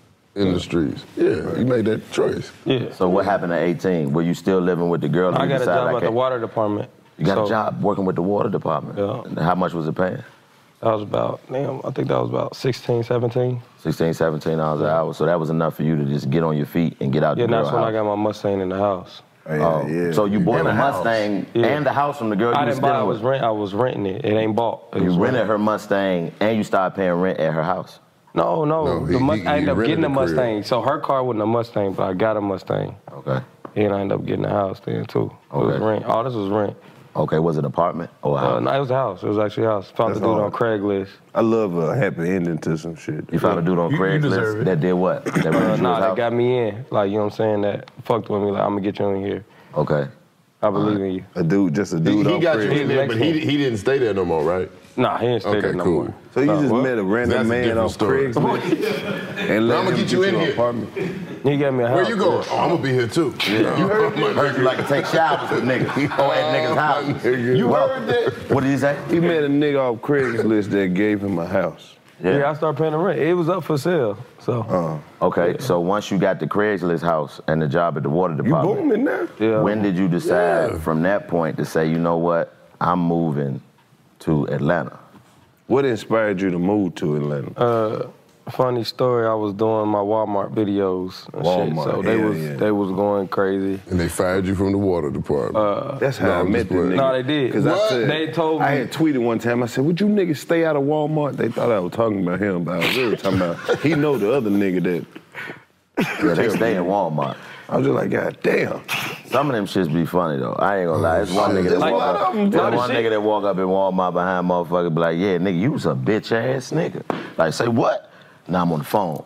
in the streets. Yeah, you made that choice. Yeah. So what happened at eighteen? Were you still living with the girl? and I you got a decided job I at the can't- water department. You got So, a job working with the water department. Yeah. And how much was it paying? That was about, damn, I think that was about sixteen, seventeen. sixteen, seventeen dollars an hour. So that was enough for you to just get on your feet and get out Yeah, the and girl that's when house. I got my Mustang in the house. Oh, so you bought And the a house. Mustang Yeah. and the house from the girl I you was didn't buy it, I dealing was, with. rent, I was renting it. It ain't bought. It You was rented rent. her Mustang and you started paying rent at her house. No, no. No, the he- Must- he- I he ended up rented getting a the crib. Mustang. So her car wasn't a Mustang, but I got a Mustang. Okay. And I ended up getting a house then too. It was Okay. rent. All this was rent. Okay, was it an apartment or a Uh, house? no, it was a house. It was actually a house. Found That's the dude on hard. Craigslist. I love a happy ending to some shit. You found a dude on You- you deserve Craigslist it. that did what? That rented Uh, you his nah, that house? got me in. Like, you know what I'm saying? That fucked with me. Like, I'm gonna get you in here. Okay. I believe in you. A dude, just a He, dude he on got you Craigslist. in there, but he, he didn't stay there no more, right? Nah, he didn't stay Okay, there no cool. more. So you Nah, just what? met a random That's a man different on story. Craigslist and let I'ma him get you in an here. apartment. He gave me a house. Where you going? Oh, I'm gonna be here too. You heard me? Heard you like to take showers with niggas. Oh, at niggas' house. You Well, heard that? What did he say? He met a nigga off Craigslist that gave him a house. Yeah. I started paying the rent. It was up for sale. So, Uh, Okay, so once you got the Craigslist house and the job at the water you department, booming now? yeah. when did you decide Yeah. from that point to say, you know what, I'm moving to Atlanta? What inspired you to move to Atlanta? Uh, Funny story. I was doing my Walmart videos and Walmart, shit, so they yeah, was yeah. they was going crazy. And they fired you from the water department. Uh, That's how No, I I'm met just them playing. niggas. No, they did. Because I What? said, They told I me- had tweeted one time, I said, would you niggas stay out of Walmart? They thought I was talking about him, but I was really talking about, he know the other nigga that. Yeah, they stay in Walmart. I was just like, God damn. Some of them shits be funny though. I ain't gonna lie. It's one shit. nigga that Like, walk a lot up. of 'em do There's that one shit. nigga that walk up in Walmart behind motherfucker be like, yeah, nigga, you was a bitch ass nigga. Like, say what? Now I'm on the phone.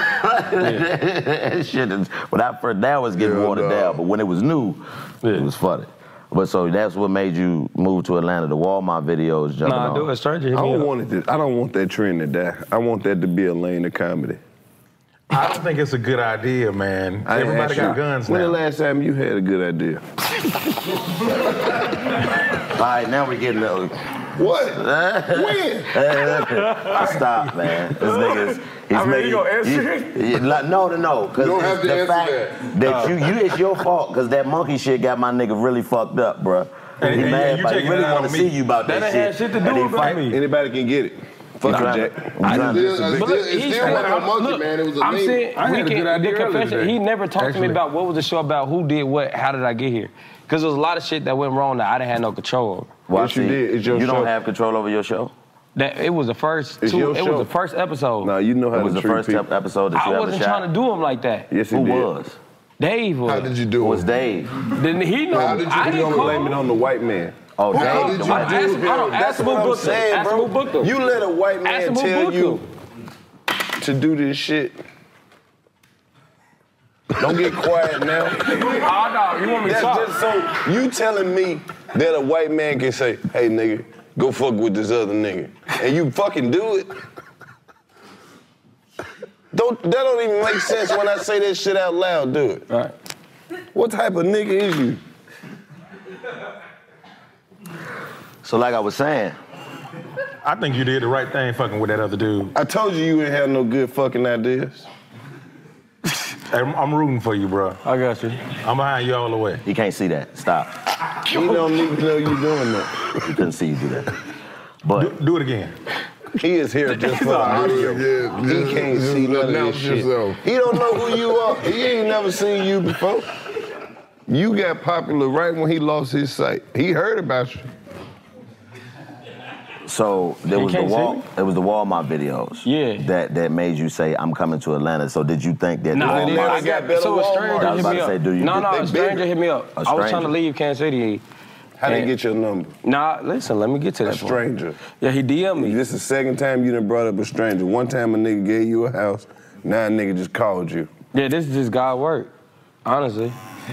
That shit is, when I first, that was getting Yeah, watered no. down, but when it was new, it was funny. But so that's what made you move to Atlanta, the Walmart videos jumping Nah, on. do a stranger I hit me don't up. want it to, I don't want that trend to die. I want that to be a lane of comedy. I don't think it's a good idea, man. I ain't Everybody asked got you, guns when now. the last time you had a good idea? All right, now we're getting the. What? When? Stop, man. This nigga's. He's I mean, making, you gonna answer you- it? you- like, no, no, no. Because You don't have to the answer fact that. that, you, you, it's your fault. Because that monkey shit got my nigga really fucked up, bruh. And- he and mad, you but he taking really it out want to on see me. you about That that, ain't had shit to do And he with fight- me. Anybody can get it. Fuck Nah, you, Jack. I'm I trying still, to- I still, it still wasn't a monkey, look, man. It was a I'm meme. saying, I had we a can, good idea the earlier confession, today, he never talked to actually. me about what was the show about, who did what, how did I get here? Because there was a lot of shit that went wrong that I didn't have no control over. Well, Yes, you see, did. It's your you show. don't have control over your show. That it was the first It's two, your it show. was the first episode. Nah, you know how It was to the treat first people. ep- episode that you I ever wasn't shot. trying to do him like that. Yes, he Who did. was? Dave was. How did you It do was it? Dave. Then he know. How did you I do didn't Don't call blame him. it on the white man. Oh, How Dave. did you I do asked him, I don't, That's ask him what who I'm booked him. saying, Ask him bro. who booked him. You let a white Ask man him who tell booked you him. to do this shit. Don't get quiet now. Oh, no, you want me to That's talk? just so, you telling me that a white man can say, hey, nigga, go fuck with this other nigga. And you fucking do it? Don't, that don't even make sense when I say that shit out loud, do it. Right. What type of nigga is you? So like I was saying, I think you did the right thing fucking with that other dude. I told you you ain't have no good fucking ideas. Hey, I'm, I'm rooting for you, bro. I got you. I'm behind you all the way. you can't see that. Stop. You don't need to know you doing that. You couldn't see you do that. But Do, do it again. He is here just for the audio. Yeah, He just- can't just see none of announce this shit. yourself. He don't know who you are. He ain't never seen you before. You got popular right when he lost his sight. He heard about you. so there You was the can't see wall. me? There was the Walmart videos. Yeah. That that made you say, I'm coming to Atlanta. So did you think that No, the I didn't. Walmart? I got better so a stranger I was hit about me to up. say, do you? no, no, They a stranger bigger. hit me up. A I was trying stranger. to leave Kansas City. How they And- get your number? Nah, listen, let me get to A that point. stranger. Yeah, he D M'd me. This is the second time you done brought up a stranger. One time a nigga gave you a house. Now a nigga just called you. Yeah, this is just God work, honestly.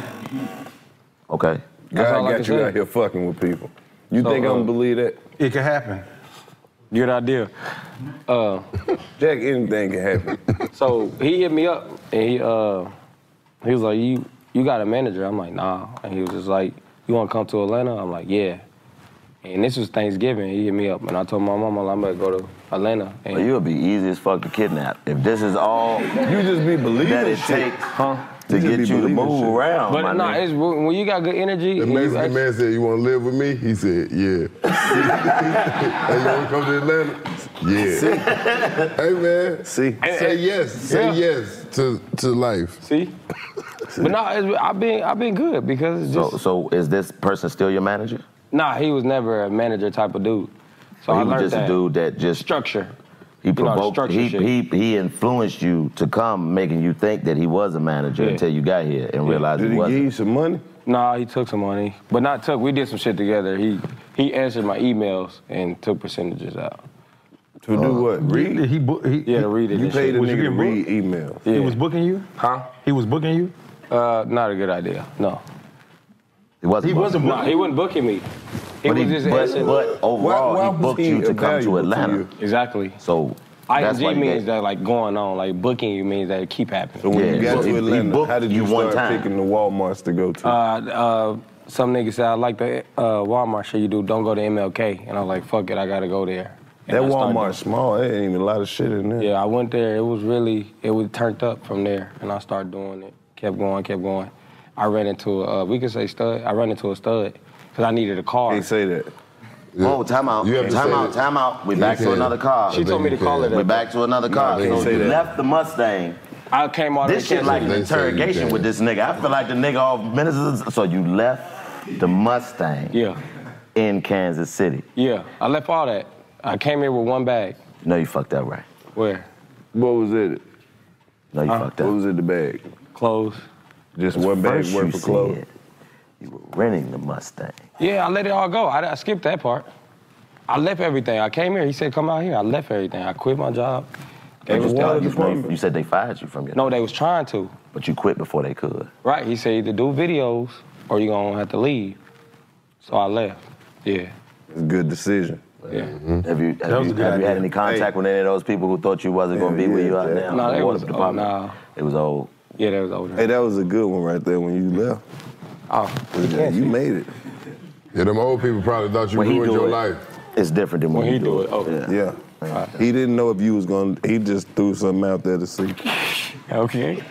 Okay. That's all God I got can you say. out here fucking with people. You So, think I'm uh, gonna believe that? It could happen. Good idea. Uh, Jack, anything can happen. so he hit me up and he uh he was like, You you got a manager? I'm like, nah. And he was just like, You wanna come to Atlanta? I'm like, yeah. And this was Thanksgiving. He hit me up and I told my mama I'm gonna go to Atlanta. And Well, you would be easy as fuck to kidnap. If this is all You just be believing that it shit. takes huh? to You just get be you to believing move shit. around, my But no, nigga. it's when you got good energy. The and you Mexican actually- man said, you want to live with me? He said, yeah. Hey, you want to come to Atlanta? Yeah. Hey, man. See? Say yes. Say Yeah. yes to, to life. See? But no, it's, I've been I've been good because it's just So, so is this person still your manager? nah. He was never a manager type of dude. So Or I he was learned just that a dude that just structure. he know, the provoked. structure he, shit. he he influenced you to come, making you think that he was a manager Yeah. until you got here and realized Did he he give wasn't. you some money? Nah, he took some money, but not took. We did some shit together. He he answered my emails and took percentages out. To do what? Read? He, book, he, Yeah, to read it. You and paid shit. a Was you nigga to getting read booked? emails. Yeah. He was booking you? Huh? He was booking you? Uh, not a good idea. No. He wasn't. He wasn't No, he wasn't booking me. He But, was he, just but, answering. but overall, Why- why he was booked he you to come to valuable to Atlanta. you? Exactly. So that's why I N G you means got- that like going on, like booking you means that it keep happening. So when Yeah, you got so to he- he Atlanta, booked how did you, you one start time. picking the Walmarts to go to? Uh, uh, some nigga said I like the uh, Walmart shit you do. Don't go to M L K, and I was like, fuck it, I gotta go there. And that I started Walmart's small. There ain't even a lot of shit in there. doing- Yeah, I went there. It was really it was turned up from there, and I started doing it. Kept going, kept going. I ran into a uh, we could say stud. I ran into a stud because I needed a car. Can't say that. Oh, time out. You have to Time say out, that. time out. We You back to can't. another car. She told me to call it that. We back to another car. No, they So say you that. left the Mustang. I came all the way This to shit like an Kansas City. interrogation with this nigga. I feel like the nigga off minutes. So you left the Mustang. Yeah. In Kansas City. Yeah, I left all that. I came here with one bag. No, you fucked up, right? Where? What was it? No, you Huh? fucked up. What was in the bag? Clothes. Just one bag First worth you of clothes. said you were renting the Mustang. Yeah, I let it all go. I, I skipped that part. I left everything. I came here. He said, come out here. I left everything. I quit my job. They Gave was us telling the you, you said they fired you from your. No, they was trying to. But you quit before they could. Right. He said either do videos or you're going to have to leave. So I left. Yeah. It's a good decision. Yeah. Mm-hmm. Have you That have, was you, a good have you had idea. any contact Hey. with any of those people who thought you wasn't going to be Yeah, where you yeah, are yeah. now? No, The they water was, oh, department. no. It was old. Yeah, they was older. Hey, that was a good one right there when you left. Oh, Yeah, you made it. Yeah, them old people probably thought you When he ruined do your it, life. It's different than when, When you he do do it. it, oh. Yeah. Yeah. He didn't know if you was gonna. He just threw something out there to see. Okay.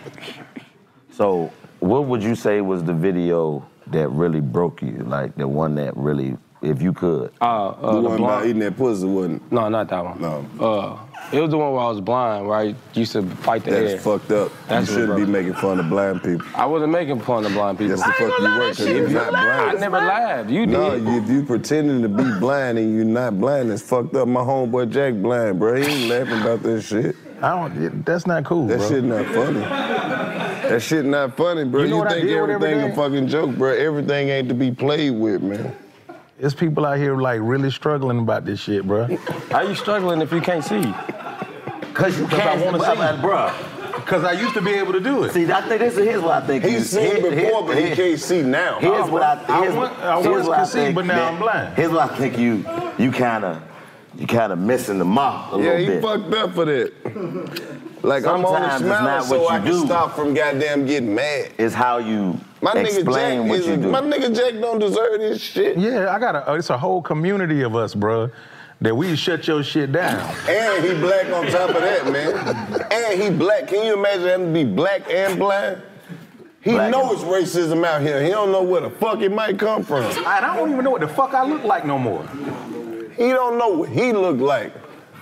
So, what would you say was the video that really broke you? Like the one that really, if you could. Uh, uh, The the one about blonde. eating that pussy wasn't. No, not that one. No. Uh, it was the one where I was blind, where I used to fight the That's air. fucked up. That's you what shouldn't be broke. making fun of blind people. I wasn't making fun of blind people. Yes, the fuck you were, because you're not I blind. never lied. You did. No, you- if you pretending to be blind and you're not blind, it's fucked up. My homeboy Jack blind, bro. He ain't laughing about that shit. I don't. That's not cool, That bro. shit not funny. That shit not funny, bro. You You, know what I think deal with every everything a day? fucking joke, bro. Everything ain't to be played with, man. There's people out here like really struggling about this shit, bro. How you struggling if you can't see? Cause you Because I can't, want to see, bro. Because I used to be able to do it. See, I think this is here's what I think. He's you- seen here- before, here- but he here- can't see now. Here's what I. I Here's, want- I here's once what could see, think but now that- I'm blind. Here's what I think you you kind of you kind of missing the mark a Yeah, little he bit. fucked up for that. Like, I'm only Sometimes it's smiling not so what I you can do. stop from goddamn getting mad. Is how you My nigga explain Jack what is you a, do. my nigga Jack don't deserve this shit. Yeah, I got a. It's a whole community of us, bro, that we shut your shit down. And he black on top of that, man. And he black. Can you imagine having to be black and blind? He Black know and- it's racism out here. He don't know where the fuck it might come from. And I don't even know what the fuck I look like no more. He don't know what he look like.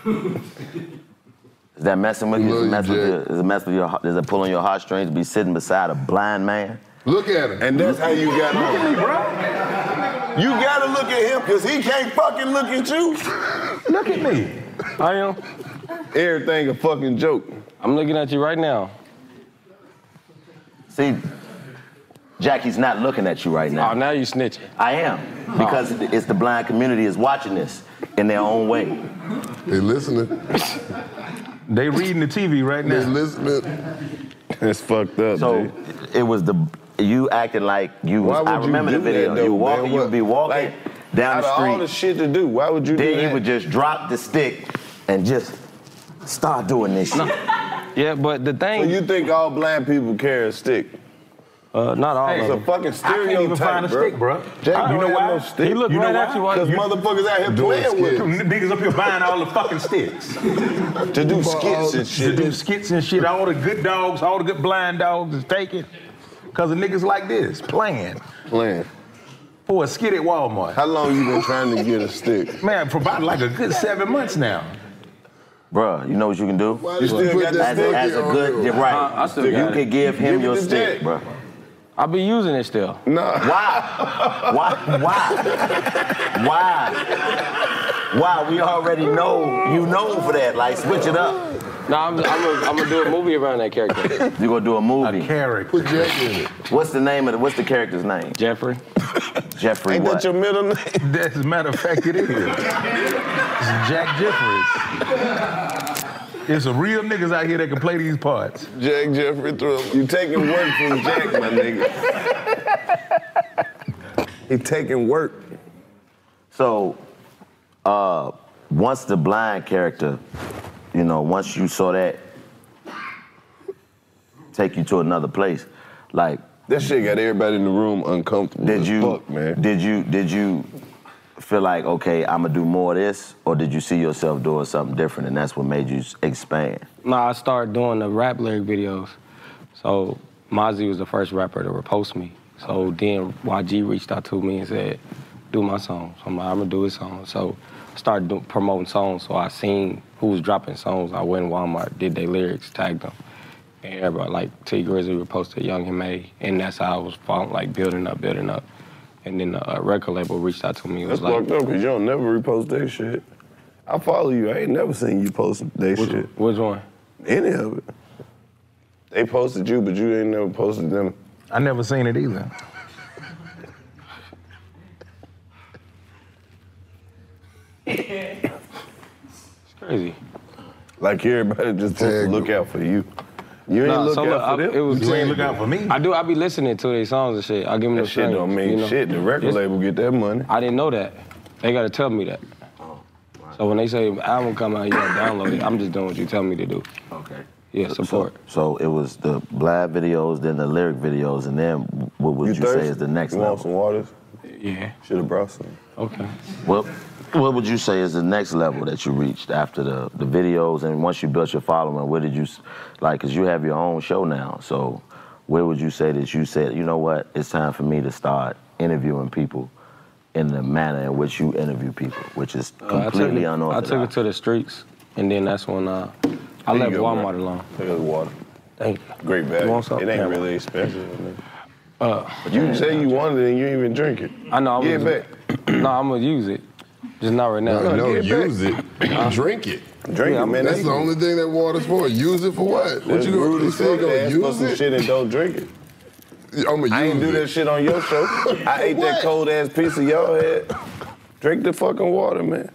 Is that messing with you? Is it, Love mess you, with your, Jack. is it mess with your? heart- Is it pulling your heartstrings to be sitting beside a blind man? Look at him. And that's how you got Look at on. me, bro. You gotta look at him because he can't fucking look at you. Look at me. I am. Everything a fucking joke. I'm looking at you right now. See, Jackie's not looking at you right Oh, now. now you snitching. I am because it's the blind community is watching this in their own way. They listening. They reading the T V right They now. listening. That's fucked up, So Jay. it was the you acting like you was. Why would I remember you the do video. that, you though, were walking. man? You would What- be walking like, down Out the of street. all the shit to do, why would you do Then that? you would just drop the stick and just start doing this shit. Yeah, but the So thing, you think all blind people carry a stick? uh, not all It's of a them. fucking I stereotype, can't even find a bro. stick, bro. Jack, you you know don't why? have no stick. He looked You know right why? at you. while Because you- motherfuckers out here Doing playing with skits. them. Niggas up here buying all the fucking sticks. To do skits and To shit. do skits and shit. All the good dogs, all the good blind dogs is taken. Because of niggas like this, playing Playing. for a skit at Walmart. How long you been trying to get a stick? Man, for about like a good seven months now. Bruh, you know what you can do? Why You you still put got that that As stick? a, as a on good, you? you're right. I- I still you got it. could give him Give it your to stick, Jack. bruh. I be using it still. Nah. Why? Why? Why? Why? Why? We already know you know for that. Like, switch it up. No, I'm, I'm gonna I'm gonna do a movie around that character. You gonna do a movie? Character. Put Jack in it. What's the name of the? What's the character's name? Jeffrey. Jeffrey Ain't what? that your middle name? As a matter of fact, it is. It's Jack Jeffries. There's some real niggas out here that can play these parts. Jack Jeffrey Thriller. You taking work from Jack, my nigga. He taking work. So, uh, once the blind character, you know, once you saw that take you to another place, like, That shit got everybody in the room uncomfortable did as you, fuck, man. did you, did you feel like, okay, I'm gonna do more of this, or did you see yourself doing something different, and that's what made you expand? Nah, I started doing the rap lyric videos. So Mozzie was the first rapper to repost me. So then Y G reached out to me and said, do my songs. I'm like, I'm gonna do his songs. So I started do, promoting songs. So I seen who was dropping songs. I went in Walmart, did their lyrics, tagged them. And everybody, like T Grizzly reposted Young and May, and that's how I was following, like building up, building up. And then the uh, record label reached out to me. It was That's like, fucked up because you don't never repost that shit. I follow you. I ain't never seen you post that which, shit. Which one? Any of it. They posted you, but you ain't never posted them. I never seen it either. It's crazy. Like everybody just supposed to look out for you. You ain't Nah, look so out look, for I- them. It was you ain't great. look out for me. I do. I be listening to their songs and shit. I give them That the shit don't streams, mean you know? shit. The record It's- label get that money. I didn't know that. They gotta tell me that. So when they say album come out, you gotta download it. I'm just doing what you tell me to do. Okay. Yeah, support. So, so it was the Blab videos, then the lyric videos, and then what would you, say thirsty? is the next You level? want some waters? Yeah. Should have brought some. Okay. What What would you say is the next level that you reached after the, the videos, and once you built your following, where did you, s- like, because you have your own show now, so where would you say that you said, you know what, it's time for me to start interviewing people in the manner in which you interview people, which is Uh, I took completely it- unorthodox? I took it to the streets, and then that's when uh, I There left you go, Walmart bro. alone. Take us water. Thank you. Great value. You want some? It ain't Yeah. really expensive. Man. Uh, You say you wanted it and you didn't even drink it. I know. I'm Get gonna, back. No, I'm gonna use it. Just not right now. No, no, get use back. it. Drink it. Drink Yeah, it, man. That's the only thing that water's for. Use it for what? What you gonna, you say you gonna ask for use some it? shit and don't drink it. I'm gonna I ain't use do it. that shit on your show. I ate that cold ass piece of your head. Drink the fucking water, man.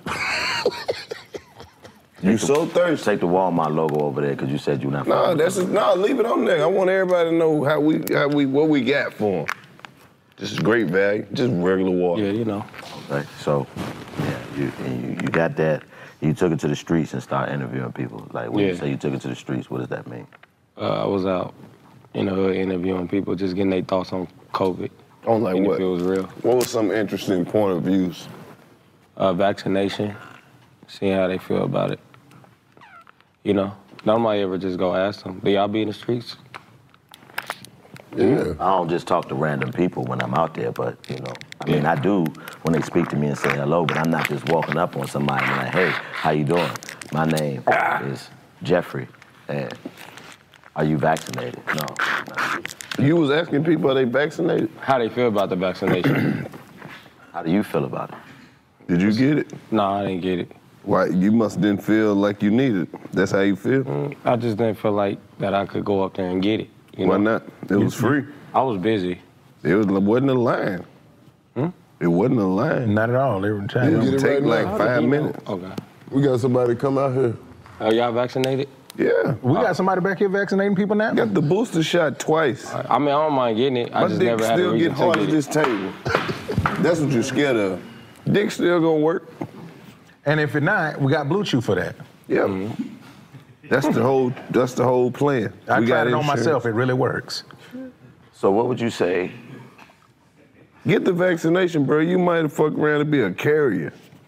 You so thirsty. Take the Walmart logo over there, because you said you're not Nah, following that's them. nah. Leave it on there. I want everybody to know how we, how we, what we got for them. This is great value. Just regular water. Yeah, you know. Okay, so, yeah, you, and you, you got that. You took it to the streets and started interviewing people. Like, when you Yeah. say you took it to the streets, what does that mean? Uh, I was out, you know, interviewing people, just getting their thoughts on COVID. On like and what? If it was real. What was some interesting point of views? Uh, vaccination, seeing how they feel about it. You know, nobody ever just go ask them, do y'all be in the streets? Yeah. I don't just talk to random people when I'm out there, but, you know, I mean, I do when they speak to me and say hello, but I'm not just walking up on somebody and like, hey, how you doing? My name is Jeffrey, and are you vaccinated? No. You was asking people, are they vaccinated? How they feel about the vaccination? How do you feel about it? Did you get it? No, I didn't get it. Why? You must didn't feel like you needed it. That's how you feel? Mm, I just didn't feel like that I could go up there and get it. You Why know? not? It was free. I was busy. It was, wasn't a line. Hmm? It wasn't a line. Not at all. Every It time. would get it take right like now. five minutes. Okay. We got somebody come out here. Are y'all vaccinated? Yeah. We got somebody back here vaccinating people now? Got the booster shot twice. I mean, I don't mind getting it. I My just dick never had a still reason get to hard get at it. this table. That's what you're scared of. Dick still gonna work. And if it's not, we got Blue Chew for that. Yeah. Mm-hmm. That's the whole. That's the whole plan. I We tried got it on insurance. myself. It really works. So what would you say? Get the vaccination, bro. You might fuck around and be a carrier.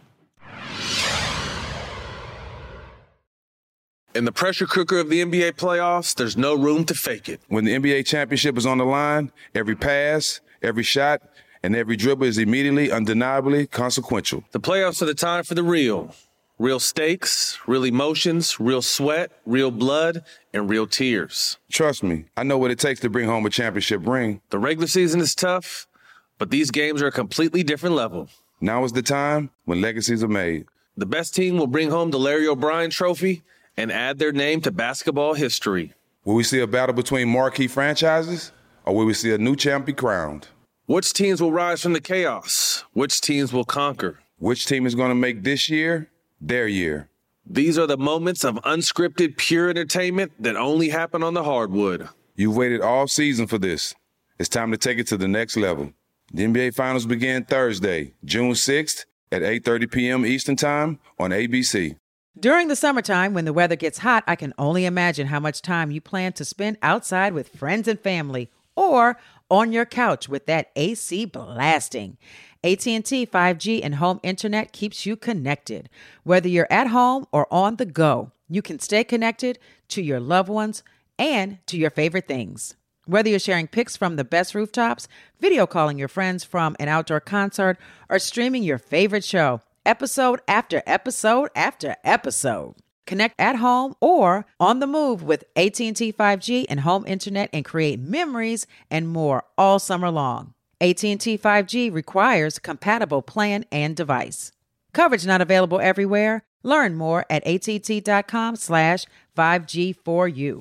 In the pressure cooker of the N B A playoffs, there's no room to fake it. When the N B A championship is on the line, every pass, every shot, and every dribble is immediately, undeniably consequential. The playoffs are the time for the real. Real stakes, real emotions, real sweat, real blood, and real tears. Trust me, I know what it takes to bring home a championship ring. The regular season is tough, but these games are a completely different level. Now is the time when legacies are made. The best team will bring home the Larry O'Brien Trophy and add their name to basketball history. Will we see a battle between marquee franchises, or will we see a new champ be crowned? Which teams will rise from the chaos? Which teams will conquer? Which team is going to make this year their year? These are the moments of unscripted, pure entertainment that only happen on the hardwood. You've waited all season for this. It's time to take it to the next level. The N B A Finals begin Thursday, June sixth at eight thirty p.m. Eastern Time on A B C. During the summertime, when the weather gets hot, I can only imagine how much time you plan to spend outside with friends and family or on your couch with that A C blasting. A T and T five G and home internet keeps you connected. Whether you're at home or on the go, you can stay connected to your loved ones and to your favorite things. Whether you're sharing pics from the best rooftops, video calling your friends from an outdoor concert, or streaming your favorite show, episode after episode after episode. Connect at home or on the move with A T and T five G and home internet and create memories and more all summer long. A T and T five G requires compatible plan and device. Coverage not available everywhere. Learn more at att.com slash 5G for you.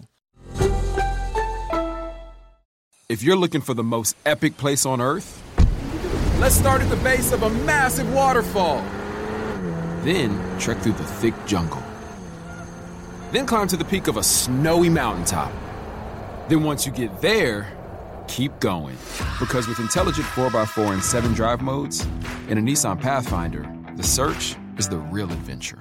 If you're looking for the most epic place on Earth, let's start at the base of a massive waterfall. Then trek through the thick jungle. Then climb to the peak of a snowy mountaintop. Then once you get there, keep going. Because with intelligent four by four and seven drive modes and a Nissan Pathfinder, the search is the real adventure.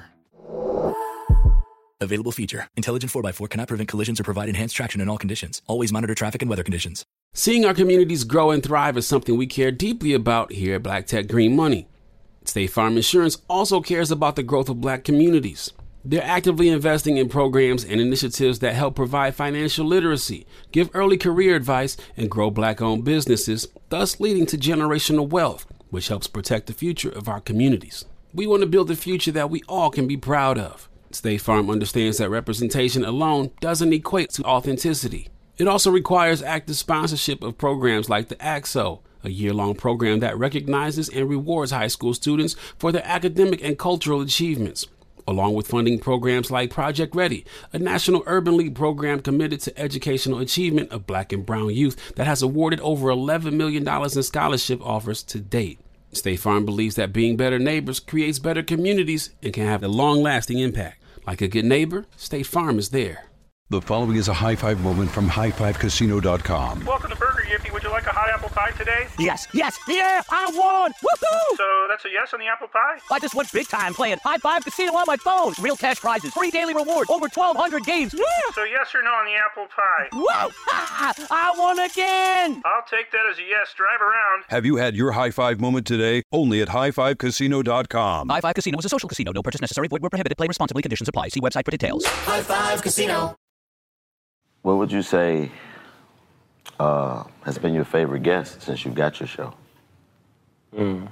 Available feature. Intelligent four by four cannot prevent collisions or provide enhanced traction in all conditions. Always monitor traffic and weather conditions. Seeing our communities grow and thrive is something we care deeply about here at Black Tech Green Money. State Farm Insurance also cares about the growth of Black communities. They're actively investing in programs and initiatives that help provide financial literacy, give early career advice, and grow Black-owned businesses, thus leading to generational wealth, which helps protect the future of our communities. We want to build a future that we all can be proud of. State Farm understands that representation alone doesn't equate to authenticity. It also requires active sponsorship of programs like the A X O, a year-long program that recognizes and rewards high school students for their academic and cultural achievements, along with funding programs like Project Ready, a National Urban League program committed to educational achievement of Black and brown youth that has awarded over eleven million dollars in scholarship offers to date. State Farm believes that being better neighbors creates better communities and can have a long-lasting impact. Like a good neighbor, State Farm is there. The following is a high five moment from high five casino dot com. Welcome to Burger Yippee. Would you like a hot apple pie today? Yes, yes, yeah, I won! Woohoo! So that's a yes on the apple pie? I just went big time playing High Five Casino on my phone. Real cash prizes, free daily rewards, over twelve hundred games. Yeah! So yes or no on the apple pie? Whoa! I won again! I'll take that as a yes. Drive around. Have you had your high five moment today? Only at high five casino dot com. High Five Casino is a social casino. No purchase necessary. Void where prohibited. Play responsibly. Conditions apply. See website for details. High Five Casino. What would you say uh, has been your favorite guest since you got your show? Mm.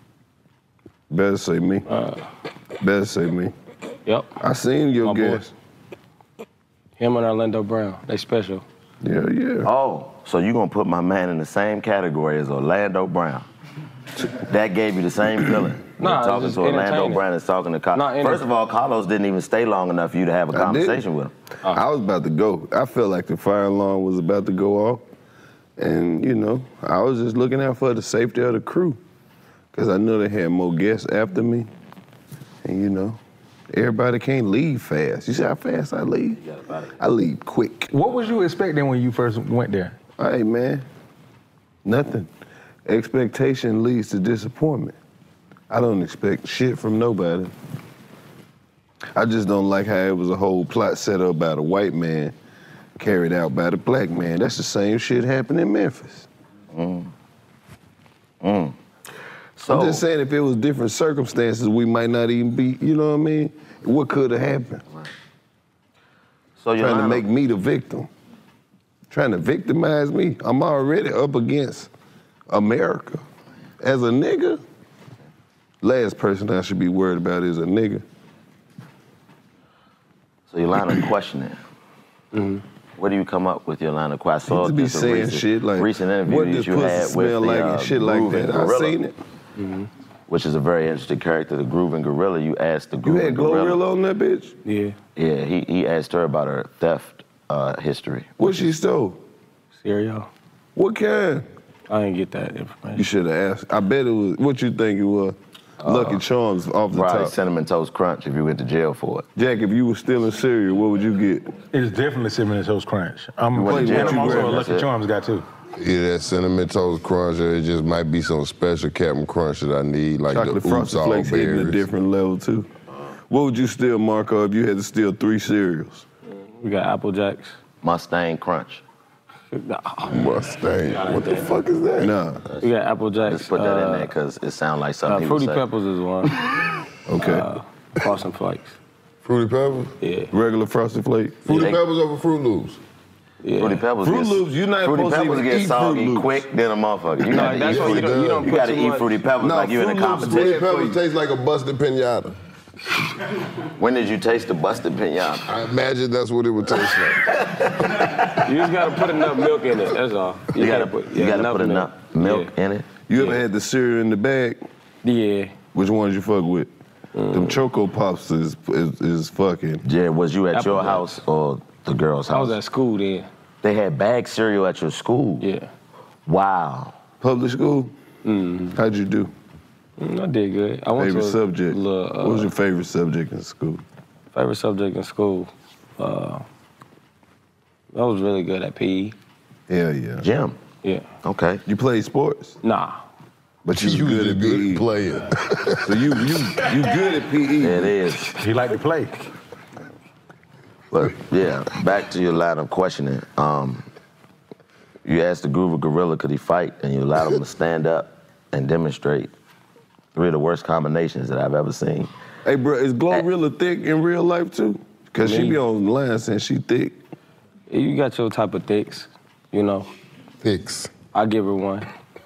Better say me. Uh, Better say me. Yep. I seen your My guest. boy. Him and Orlando Brown. They special. Yeah, yeah. Oh, so you gonna put my man in the same category as Orlando Brown? That gave you the same feeling? Nah, it's talking just to Orlando entertaining. Brown and talking to Carlos. Nah, First of all, Carlos didn't even stay long enough for you to have a I conversation didn't. with him. I was about to go. I felt like the fire alarm was about to go off. And, you know, I was just looking out for the safety of the crew. Because I knew they had more guests after me. And, you know, everybody can't leave fast. You see how fast I leave? I leave quick. What was you expecting when you first went there? Hey, man, nothing. Expectation leads to disappointment. I don't expect shit from nobody. I just don't like how it was a whole plot set up by the white man carried out by the black man. That's the same shit happened in Memphis. Mm. Mm. So, I'm just saying if it was different circumstances, we might not even be, you know what I mean? What could have happened? So Trying Yolanda- to make me the victim. Trying to victimize me. I'm already up against America. As a nigga, last person I should be worried about is a nigga. So Yolanda questioning. Mm-hmm. What do you come up with, Yolanda? I saw to be just a saying recent, shit like, recent interview what that does you pussy had with smell the like uh, and shit like Groovin' that. I Gorilla, seen it. Mm-hmm. Which is a very interesting character, the Groovin' Gorilla. You asked the You Groovin' had Gorilla. Glorilla on that bitch? Yeah. Yeah, he, he asked her about her theft uh, history. What she stole? Cereal. What kind? I didn't get that information. You should have asked. I bet it was, what you think it was? Lucky Charms off the Probably top. Cinnamon Toast Crunch if you went to jail for it. Jack, if you were stealing cereal, what would you get? It's definitely Cinnamon Toast Crunch. I'm, You went to jail, I'm you also grabbed a that Lucky shit. Charms guy too. Yeah, that Cinnamon Toast Crunch, or it just might be some special Captain Crunch that I need, like Chocolate the Oops Frosted All Flakes hitting a Berries. different level too. What would you steal, Marco, if you had to steal three cereals? We got Apple Jacks. Mustang Crunch. Mustang. What the fuck is that? Nah. We got Apple Jacks. Just put that uh, in there because it sounds like something Uh, people Fruity say. Pebbles is one. Okay. Uh, Frosted Flakes. Fruity Pebbles? Yeah. Regular Frosted Flake? Fruity They- Pebbles over Fruit Loops? Yeah. Fruity Pebbles Fruit get, Loops, you're not Fruity supposed to Pebbles even get eat soggy Fruit Loops. quick than a motherfucker. You No, gotta that's eat why you Fruity don't- you don't You put gotta too eat much- Fruity Pebbles No, like you in a Fruit Loops, competition. Fruity Pebbles taste like a busted pinata. When did you taste the busted pinata? I imagine that's what it would taste like. You just gotta put enough milk in it. That's all. You, gotta put. you gotta put enough milk Yeah. in it. You ever had the cereal in the bag? Yeah. Which ones you fuck with? Mm. Them Choco Pops is, is is fucking. Jared, was you at Apple your Jacks. house or the girl's I house? was at school then. They had bag cereal at your school? Yeah. Wow. Public school? Mm. How'd you do? Mm, I did good. I went Favorite to a subject? Little, uh, what was your favorite subject in school? favorite subject in school? Uh, I was really good at P E. Hell yeah. Gym? Yeah. Okay. You played sports? Nah. But you was You was good a at good P E. player. So you you you good at P E. It is. He like to play. But yeah, back to your line of questioning. Um, you asked the Groover Gorilla could he fight, and you allowed him to stand up and demonstrate three of the worst combinations that I've ever seen. Hey, bro, is Glorilla thick in real life too? Cause she Me? be on the line saying she thick. You got your type of thicks, you know. Thicks. I give her one.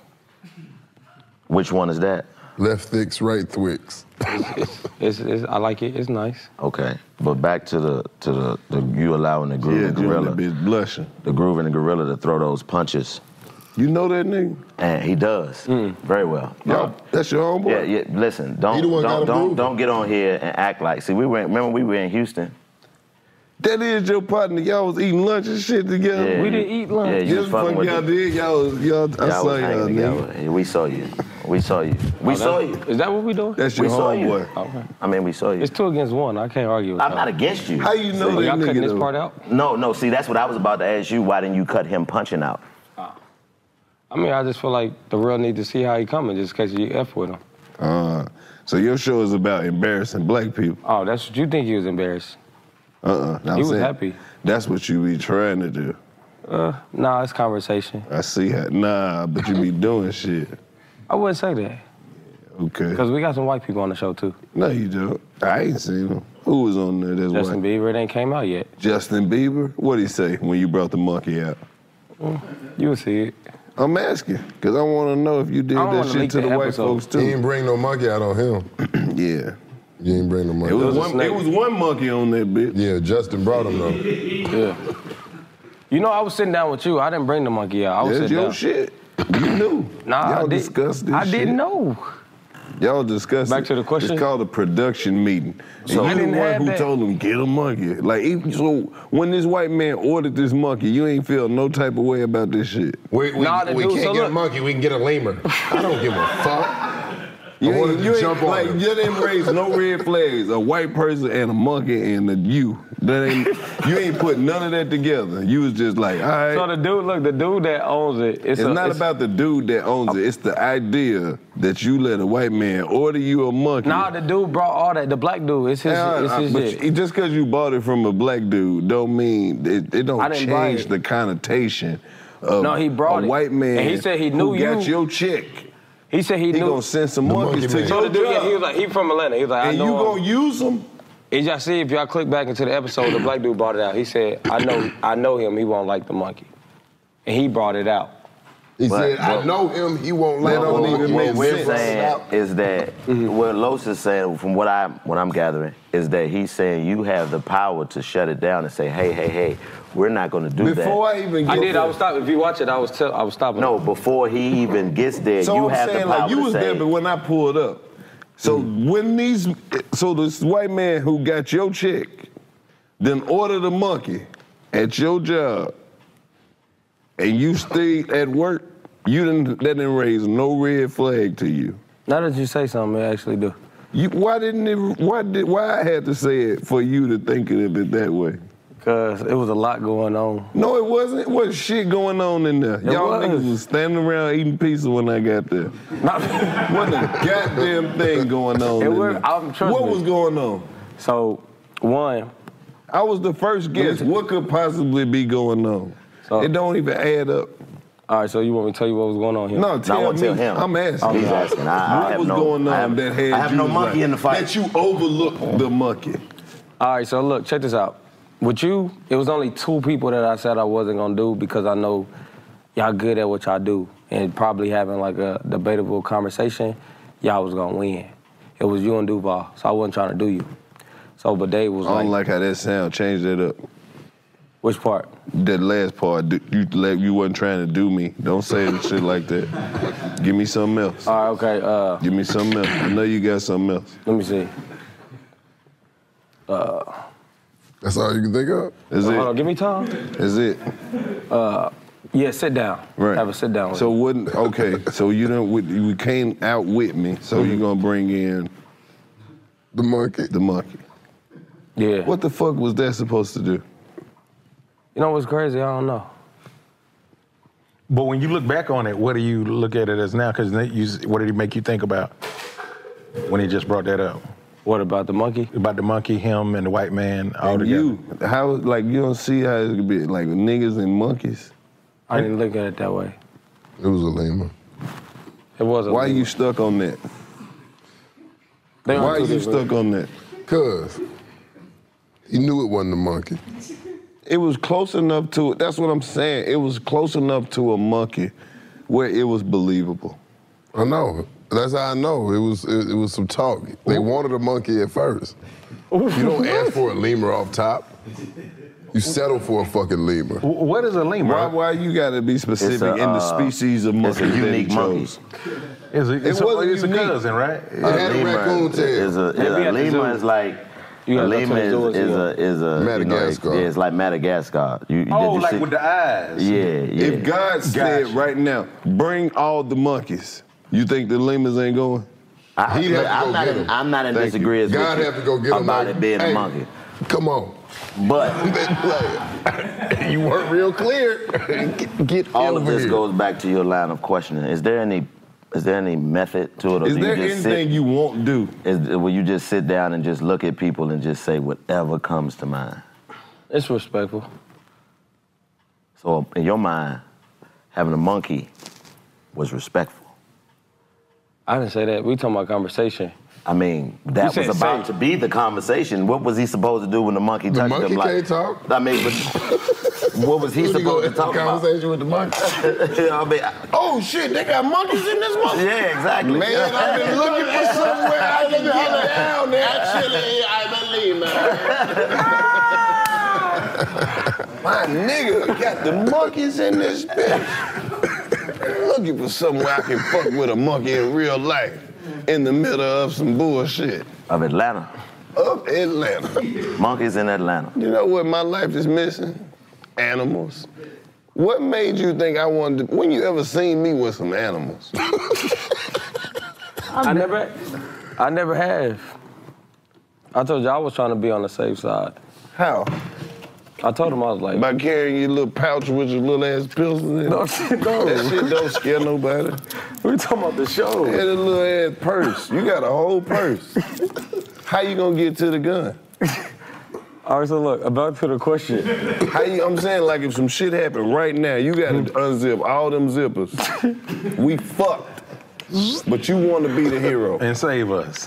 Which one is that? Left thicks, right thwicks. It's, it's, it's, I like it. It's nice. Okay, but back to the to the, the you allowing the Groover Yeah, Gorilla, that bitch blushing. the Groover and the Gorilla to throw those punches, You know that nigga? and he does very well. Yo, that's your homeboy. Yeah, yeah. Listen, He don't the one got don't him don't, grooving. don't get on here and act like. See, we were remember we were in Houston. That is your partner. Y'all was eating lunch and shit together. Yeah. We didn't eat lunch. Yeah, you Yes, was fucking fuck with y'all the- did. Y'all was y'all. I Y'all saw was y'all, hanging nigga. together. Yeah, we saw you. We saw you. We Oh, saw that's- you. Is that what we doing? That's your We saw you. homeboy. Okay. I mean, we saw you. It's two against one. I can't argue with I'm y'all. not against you. How you know Oh, that y'all cutting nigga this though? part out? No, no. See, that's what I was about to ask you. Why didn't you cut him punching out? I mean, I just feel like the real need to see how he coming just in case you F with him. Uh, so your show is about embarrassing black people. Oh, that's what you think he was embarrassed. Uh-uh. I'm He was saying, happy. That's what you be trying to do. Uh, nah, it's conversation. I see how. Nah, but you be doing shit. I wouldn't say that. Okay. Because we got some white people on the show, too. No, you don't. I ain't seen him. Who was on there? That's Justin white. Bieber, it ain't came out yet. Justin Bieber? What'd he say when you brought the monkey out? You'll see it. I'm asking, because I want to know if you did I don't that wanna shit leak to the the white episode. folks, too. He didn't bring no monkey out on him. Yeah. You ain't bring no monkey. It was, was a one, snake. it was one monkey on that bitch. Yeah, Justin brought him though. Yeah. You know, I was sitting down with you. I didn't bring the monkey out. I was That's sitting your down. shit. You knew. Nah, Y'all I did, discussed this I shit. didn't know. Y'all discussed Back it. to the question? It's called a production meeting. So- I and you didn't the one have who that. told him, get a monkey. Like, even, so when this white man ordered this monkey, you ain't feel no type of way about this shit. We, we, Nah, the we dude- can't so get a look. monkey, we can get a lemur. I don't give a fuck. You I wanted ain't, to you ain't, jump on like, him. you didn't raise no red flags. A white person and a monkey and a you. That ain't, you ain't put none of that together. You was just like, all right. So the dude, look, the dude that owns it, it's, It's a, not it's, about the dude that owns it. It's the idea that you let a white man order you a monkey. Nah, the dude brought all that. The black dude, it's his, Yeah, it's I- his but shit. you- just because you bought it from a black dude don't mean it, it I don't didn't buy change it. the connotation of No, he brought a it. white man And he said he knew who got you. your check. He said he, He knew. gonna send some The monkeys monkey to man. your So the dude, yeah, job. he was like, he from Atlanta. He was like, I and you know him. gonna use them? And y'all see, if y'all click back into the episode, the black dude brought it out. He said, I know I know him, he won't like the monkey. And he brought it out. He But- said, I but- know him, he won't let That don't him. even What make we're sense. saying is that what Los is saying, from what I what I'm gathering, is that he's saying you have the power to shut it down and say, hey, hey, hey, we're not going to do Before that. I even get I did, there. I was stopping. If you watch it, I was tell, I was stopping. No, before he even gets there, So you I'm have saying, the power like, you to was say, there, but when I pulled up. So when these, so this white man who got your check, then ordered a monkey at your job, and you stayed at work, you didn't, that didn't raise no red flag to you. Now that you say something, it actually do. You, why didn't it, why did, why I had to say it for you to think of it that way? Because it was a lot going on. No, it wasn't. It was shit going on in there. It Y'all was. niggas was standing around eating pizza when I got there. Wasn't a goddamn thing going on It in was- there. I'm- trust what me. was going on? So, one, I was the first guest. What could possibly be going on? So- it don't even add up. all right, so you want me to tell you what was going on here? No, tell I want me. to tell him. I'm asking. He's asking. I, I what have was no, going on I have, that had I have you no was monkey like- in the fight. That you overlooked the monkey. All right, so look, check this out. With you, it was only two people that I said I wasn't gonna do because I know y'all good at what y'all do. And probably having like a debatable conversation, y'all was gonna win. It was you and Duval, so I wasn't trying to do you. So, but Dave was I like... don't like how that sound. Change that up. Which part? That last part. You you wasn't trying to do me. Don't say the shit like that. Give me something else. All right, okay. Uh, Give me something else. I know you got something else. Let me see. Uh, That's all you can think of? Is hold it? on, give me time. Is it? Uh, yeah, sit down. Right. Have a sit down. With So me. wouldn't okay? So you don't you came out with me. So Mm-hmm. you're gonna bring in the monkey. The monkey. Yeah. What the fuck was that supposed to do? You know what's crazy? I don't know. But when you look back on it, what do you look at it as now? Because what did he make you think about when he just brought that up? What about the monkey? About the monkey, him, and the white man all And together. you, how like you don't see how it could be like niggas and monkeys? I didn't look at it that way. It was a lemur. It was a Why lemur. you stuck on that? They Why on you two stuck on that? Cause he knew it wasn't a monkey. It was close enough to it. That's what I'm saying. It was close enough to a monkey where it was believable. I know. That's how I know. It was it, it was some talk. They wanted a monkey at first. You don't ask for a lemur off top. You settle for a fucking lemur. What is a lemur? Why, why you gotta be specific It's a, in the uh, species of monkey it's a that unique he monkey. chose? It's a, it's It a, wasn't it's a unique. cousin, right? It had a raccoon tail. Is a, is Maybe a at the lemur zoo. is like You a gotta go to lemur the is, zoo and is see a it. is a Madagascar. You know, yeah, it's like Madagascar. You, you Oh, just like sit- with the eyes. Yeah, yeah. If God said Gotcha. right now, bring all the monkeys, you think the lemurs ain't going? I, He'd have look, to I'm go not get in, him. I'm not in Thank you. disagreement God with have you to go get him. about like, it being hey, a monkey. Come on. But You weren't real clear. get get all of over this here. goes back to your line of questioning. Is there any is there any method to it? Or Is do there you just anything sit, you won't do? Is, will you just sit down and just look at people and just say whatever comes to mind? It's respectful. So in your mind, having a monkey was respectful. I didn't say that. We talking about conversation. I mean, that was said about say. to be the conversation. What was he supposed to do when the monkey The touched monkey him? Like, can't talk. I mean, but what was he Who's supposed to gonna talk have a about? conversation with the monkey? I mean, I- Oh shit, they got monkeys in this monkey. yeah, exactly. Man, I've been looking for somewhere I can get down there. Actually, I believe, man. My nigga got the monkeys in this bitch. Looking for somewhere I can fuck with a monkey in real life in the middle of some bullshit. Of Atlanta. Of Atlanta. Monkeys in Atlanta. You know what my life is missing? Animals. What made you think I wanted to, when you ever seen me with some animals? I never, I never have. I told you I was trying to be on the safe side. How? I told him I was like, By carrying your little pouch with your little ass pistols in it? no, shit, no. That shit don't scare nobody. We talking about the show. Had a little ass purse. You got a whole purse. How you gonna get to the gun? All right, so look, about to the question. How you, I'm saying, like, if some shit happened right now, you gotta unzip all them zippers. We fucked. But you want to be the hero. And save us.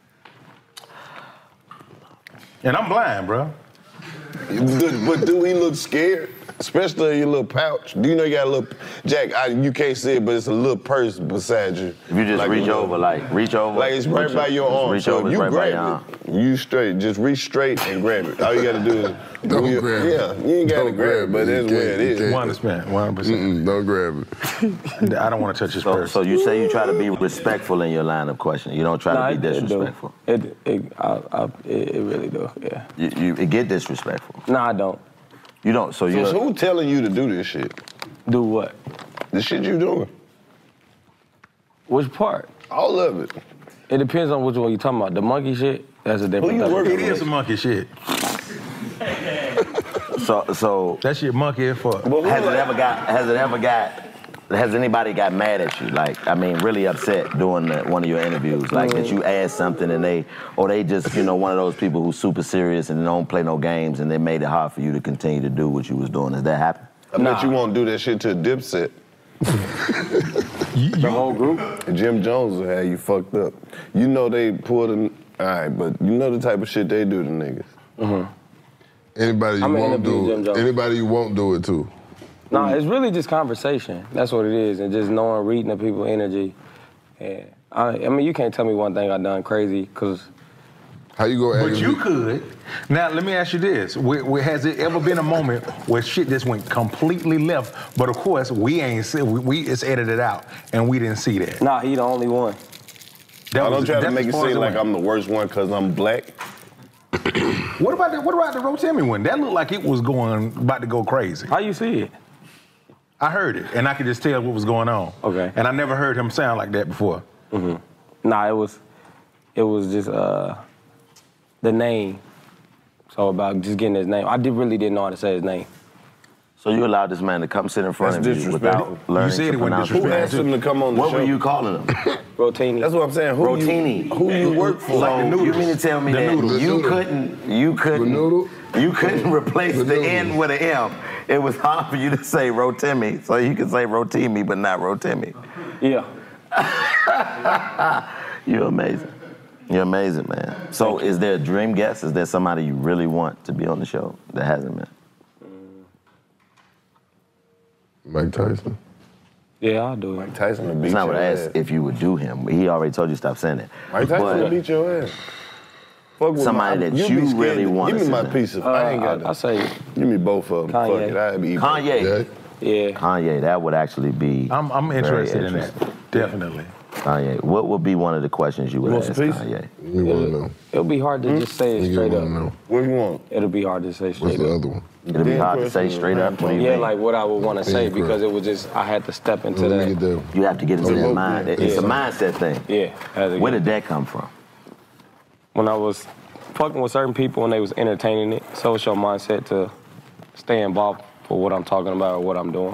And I'm blind, bro. But do he look scared? Especially in your little pouch. Do you know you got a little, Jack, I, you can't see it, but it's a little purse beside you. If you just Like a reach little- over, like, reach over. Like it's right reach by o- your just arm. Reach So over, if it's you right by your grab arm. it, you straight, just reach straight and grab it. All you gotta do is, Don't when you- grab it. Yeah, you ain't gotta Don't grab it, grab but it. that's You where it can't- you is. can't. one hundred percent, one hundred percent. Mm-mm, don't grab it. I don't want to touch his So, purse. so you say you try to be respectful in your line of questioning. You don't try Nah, to be it- it do. disrespectful. It, it, I, I, it, it really do, yeah. You, you it get disrespectful. No, I don't. You don't. So you. So, so who telling you to do this shit? Do what? The shit you doing. Which part? All of it. It depends on which one you talking about. The monkey shit, that's a different Who you thing. working It is some monkey shit. So so. That shit monkey as fuck. Has it ever got? Has it ever got? Has anybody got mad at you? Like, I mean, really upset doing the, one of your interviews? Like that you asked something and they, or they just, you know, one of those people who's super serious and don't play no games and they made it hard for you to continue to do what you was doing. Has that happened? I bet you won't do that shit to a Dipset. The whole group? Jim Jones will have you fucked up. You know they pulled an, all right, but you know the type of shit they do to niggas. Mm-hmm. Anybody you I'm an won't interview do Jim it. Jones. Anybody you won't do it to. No, it's really just conversation. That's what it is, and just knowing, reading the people's energy. And I, I mean, you can't tell me one thing I done crazy, because. How you go? But you could. Now, let me ask you this: where, where, has it ever been a moment where shit just went completely left? But of course, we ain't see, we, we it's edited out, and we didn't see that. Nah, he the only one. I don't was- try to that's make as it far as seem it like went. I'm the worst one because I'm black. What about the, what about the Rotimi one? That looked like it was going about to go crazy. How you see it? I heard it, and I could just tell what was going on. Okay. And I never heard him sound like that before. Mm-hmm. Nah, it was, it was just uh, the name. So about just getting his name. I did really didn't know how to say his name. So you allowed this man to come sit in front That's of you disrespectful. without learning You said to it wasn't pronounce disrespectful. his Who asked name? him to come on the What show? were you calling him? Rotini. That's what I'm saying. Who Rotini. You, who you work for? So you mean to tell me The that noodles. you The noodle. couldn't, you couldn't, you couldn't replace the N with an M? It was hard for you to say Rotimi, so you could say Rotimi, but not Rotimi. Yeah. You're amazing. You're amazing, man. So is there a dream guest? Is there somebody you really want to be on the show that hasn't been? Mike Tyson. Yeah, I'll do it. Mike Tyson will beat It's not your what I ass. asked if you would do him. He already told you to stop saying it. Mike Tyson But will beat your ass. Fuck with somebody my, that you you be scared really to- want to Give me sit my in. piece of. I ain't got Uh, I say. Give me both of them. Fuck Kanye. it. I'd be. Kanye. Yeah. Kanye, that would actually be. I'm, I'm very interested in interesting. that. Definitely. Kanye, what would be one of the questions you would You want ask some piece? Kanye? You want to know? It'll be hard to just say it You straight want up. to know? What you want? It'll be hard to say straight What's the up. other one? It'll be hard to say straight up. What do you Yeah, mean? like what I would want to say Damn because it was just I had to step into Let me that. get that. You have to get into Okay. that mind. It's Yeah. a mindset thing. Yeah. I had to Where get- did that come from? When I was fucking with certain people and they was entertaining it, so it's your mindset to stay involved for what I'm talking about or what I'm doing.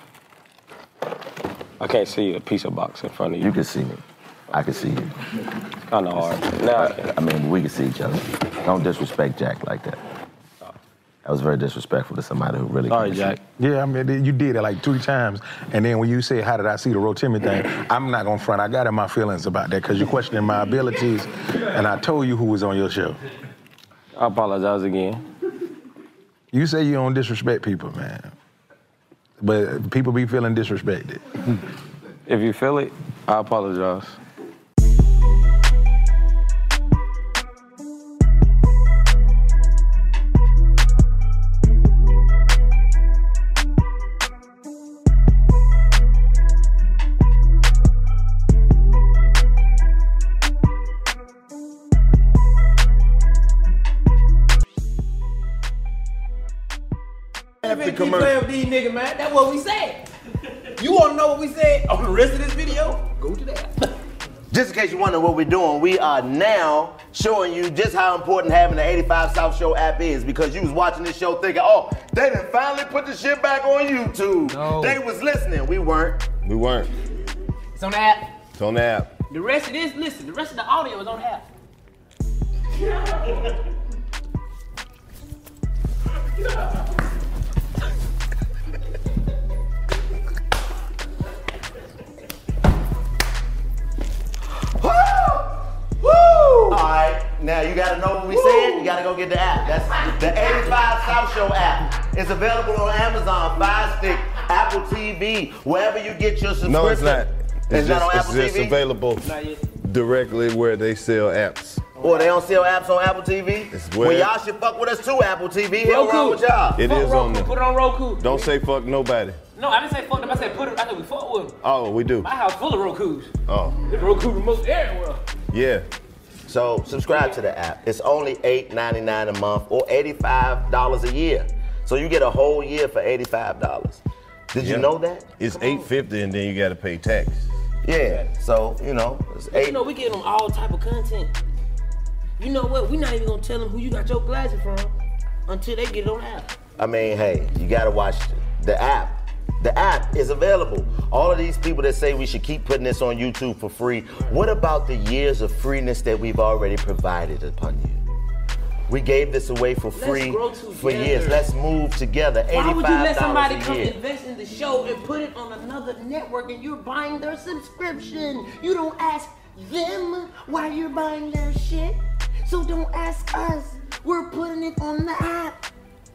I can't see a pizza box in front of you. You can see me. I can see you. It's kind of hard. Now I can. I mean, we can see each other. Don't disrespect Jack like that. That was very disrespectful to somebody who really. Sorry, couldn't see. Jack. Yeah, I mean, you did it like three times, and then when you said, "How did I see the Rotimi thing?" I'm not gonna front. I got in my feelings about that because you're questioning my abilities, and I told you who was on your show. I apologize again. You say you don't disrespect people, man, but people be feeling disrespected. If you feel it, I apologize. Keep playing with these niggas, man. That's what we said. You want to know what we said on the rest of this video? Go to that. Just in case you wonder what we're doing, we are now showing you just how important having the eighty-five South Show app is, because you was watching this show thinking, oh, they done finally put the shit back on YouTube. No. They was listening. We weren't. We weren't. It's on the app. It's on the app. The rest of this, listen, the rest of the audio is on the app. Woo! Woo! All right, now you gotta know what we said. You gotta go get the app. That's the eighty-five South Show app. It's available on Amazon, Fire Stick, Apple T V, wherever you get your subscription. No, it's not. It's, It's not just, on it's Apple just T V. available directly where they sell apps. Or they don't sell apps on Apple T V? It's where- Well, y'all should fuck with us too, Apple T V. Hell wrong with y'all. It Fuck is on Roku, there. put it on Roku. Don't say fuck nobody. No, I didn't say fuck them. I said put it. I said we fuck with them. Oh, we do. My house full of Rokus. Oh, There's Roku remote everywhere. yeah. So subscribe to the app. It's only eight ninety-nine a month or eighty-five dollars a year. So you get a whole year for eighty-five dollars. Did you Yeah. know that? It's eight fifty and then you got to pay tax. Yeah. So, you know, it's But you eight. know, we get them all type of content. You know what? We're not even gonna tell them who you got your glasses from until they get it on the app. I mean, hey, you gotta watch the app. The app is available. All of these people that say we should keep putting this on YouTube for free, what about the years of freeness that we've already provided upon you? We gave this away for free grow for together. years. Let's move together. Why would you let eighty-five somebody dollars a come year. invest in the show and put it on another network and you're buying their subscription? You don't ask them why you're buying their shit. So don't ask us. We're putting it on the app.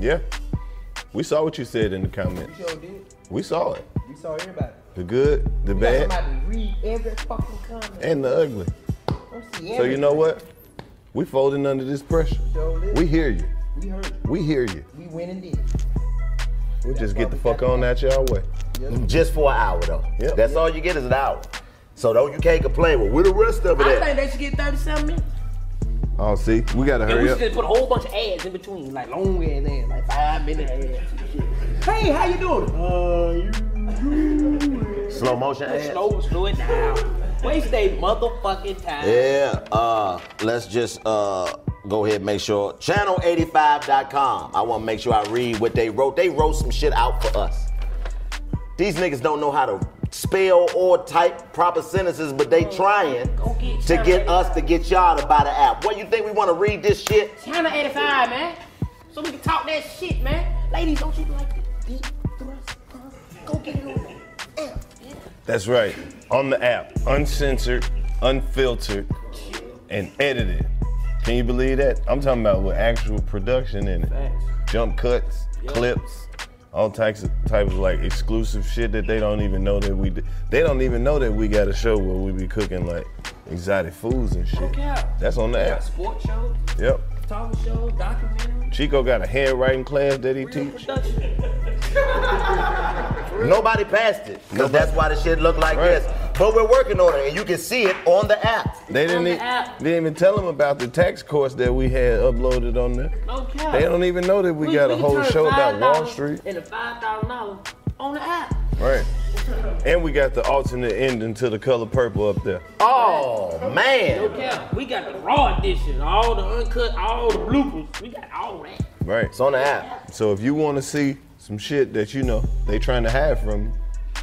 Yeah. We saw what you said in the comments. We sure did. We saw it. We saw everybody. The good, the We bad, got somebody to read every fucking comment. and the ugly. Don't see So you know everything. what? We folding under this pressure. Sure did. We hear you. We heard you. We hear you. We went and did it. We'll just get the fuck on out y'all way. Just for an hour though. Yep. That's all you get is an hour. So don't you can't complain. Well, where the rest of it I at? think they should get thirty-seven minutes. Oh, see, we gotta And we hurry should up. just put a whole bunch of ads in between, like long ass ads, like five minute ads. and shit. Hey, how you doing? Uh, you. Slow motion ads? Slow, slow it down. Waste they motherfucking time. Yeah, uh, let's just uh go ahead and make sure. channel eighty-five dot com. I want to make sure I read what they wrote. They wrote some shit out for us. These niggas don't know how to spell or type proper sentences, but they trying to get us to get y'all to buy the app. What, you think we want to read this shit? Channel eighty-five, man. So we can talk that shit, man. Ladies, don't you like the deep thrust? Uh, go get it on the app. That's right. On the app, uncensored, unfiltered, and edited. Can you believe that? I'm talking about with actual production in it. Jump cuts, clips, all types of types of like exclusive shit that they don't even know that we do. They don't even know that we got a show where we be cooking like exotic foods and shit. That's on the app. Sports shows, Yep. talk shows, documentaries. Chico got a handwriting class that he teach. Nobody passed it, because that's why the shit look like this. But we're working on it, and you can see it on the app. They didn't, e- didn't even tell them about the tax course that we had uploaded on there. No cap. They don't even know that we, got a can whole turn show about Wall five dollars Street. And a five thousand dollars on the app. Right. And we got the alternate ending to the color purple up there. Oh, man. No cap. We got the raw edition, all the uncut, all the bloopers. We got all that. Right. It's on the app. So if you want to see some shit that you know they trying to hide from you,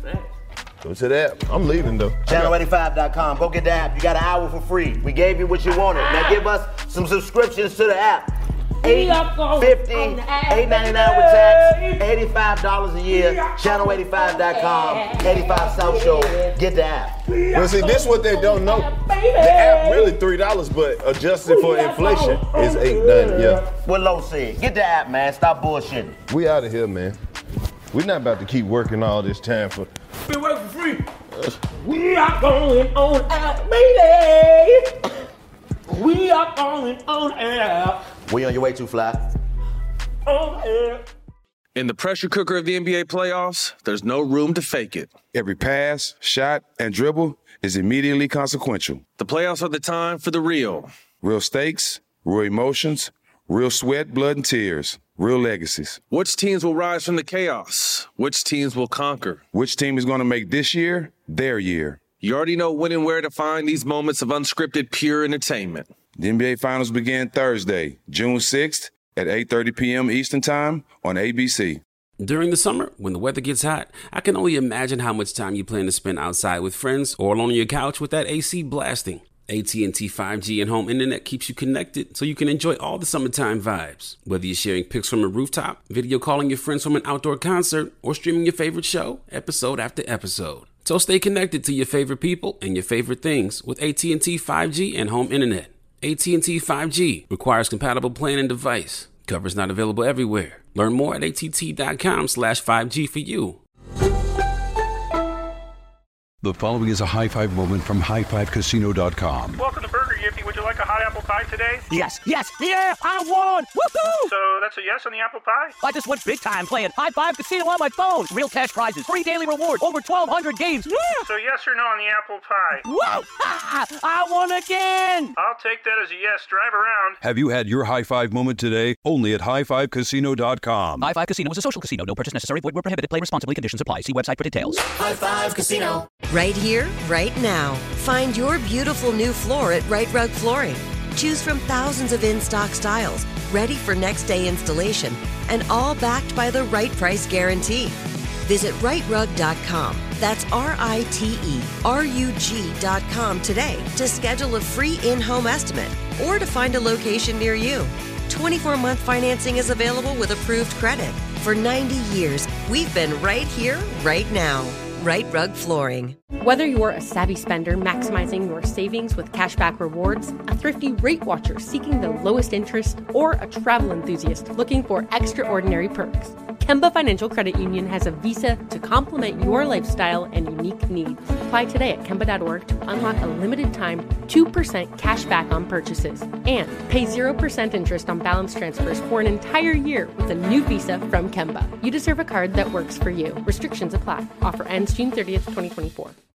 go to the app. I'm leaving though. channel eighty-five dot com. Go get the app. You got an hour for free. We gave you what you wanted. Now give us some subscriptions to the app. eight fifty, eight ninety-nine with tax, eighty-five dollars a year. channel eighty-five dot com, eighty-five South Show. Get the app. Well, see, this is what they don't know. The app really three dollars, but adjusted for inflation is eight ninety. Yeah. What Lo said. Get the app, man. Stop bullshitting. We out of here, man. We not about to keep working all this time for. Been working for free. We are going on app, baby. We are going on air. We on your way too, Fly. On air. In the pressure cooker of the N B A playoffs, there's no room to fake it. Every pass, shot, and dribble is immediately consequential. The playoffs are the time for the real. Real stakes, real emotions, real sweat, blood, and tears, real legacies. Which teams will rise from the chaos? Which teams will conquer? Which team is going to make this year their year? You already know when and where to find these moments of unscripted, pure entertainment. The N B A Finals begin Thursday, June sixth at eight thirty p.m. Eastern Time on A B C. During the summer, when the weather gets hot, I can only imagine how much time you plan to spend outside with friends or alone on your couch with that A C blasting. A T and T five G and home internet keeps you connected so you can enjoy all the summertime vibes. Whether you're sharing pics from a rooftop, video calling your friends from an outdoor concert, or streaming your favorite show, episode after episode. So stay connected to your favorite people and your favorite things with A T and T five G and home internet. A T and T five G requires compatible plan and device. Coverage not available everywhere. Learn more at att.com slash 5G for you. The following is a high five moment from high five casino dot com. Welcome to Burger Yippee. Would you like a hot apple pie today? Yes, yes, yeah, I won! Woohoo! So that's a yes on the apple pie? I just went big time playing High Five Casino on my phone. Real cash prizes, free daily rewards, over twelve hundred games. Yeah! So yes or no on the apple pie? Whoa! I won again! I'll take that as a yes. Drive around. Have you had your high five moment today? Only at high five casino dot com. High Five Casino is a social casino. No purchase necessary. Void where prohibited. Play responsibly. Conditions apply. See website for details. High Five Casino. Right here, right now. Find your beautiful new floor at Right Rug Flooring. Choose from thousands of in-stock styles, ready for next day installation, and all backed by the right price guarantee. Visit right rug dot com. That's R I T E R U G dot com today to schedule a free in-home estimate or to find a location near you. twenty-four month financing is available with approved credit. For ninety years, we've been right here, right now. Right Rug Flooring. Whether you're a savvy spender maximizing your savings with cashback rewards, a thrifty rate watcher seeking the lowest interest, or a travel enthusiast looking for extraordinary perks, Kemba Financial Credit Union has a visa to complement your lifestyle and unique needs. Apply today at Kemba dot org to unlock a limited time two percent cash back on purchases and pay zero percent interest on balance transfers for an entire year with a new visa from Kemba. You deserve a card that works for you. Restrictions apply. Offer ends June thirtieth, twenty twenty-four.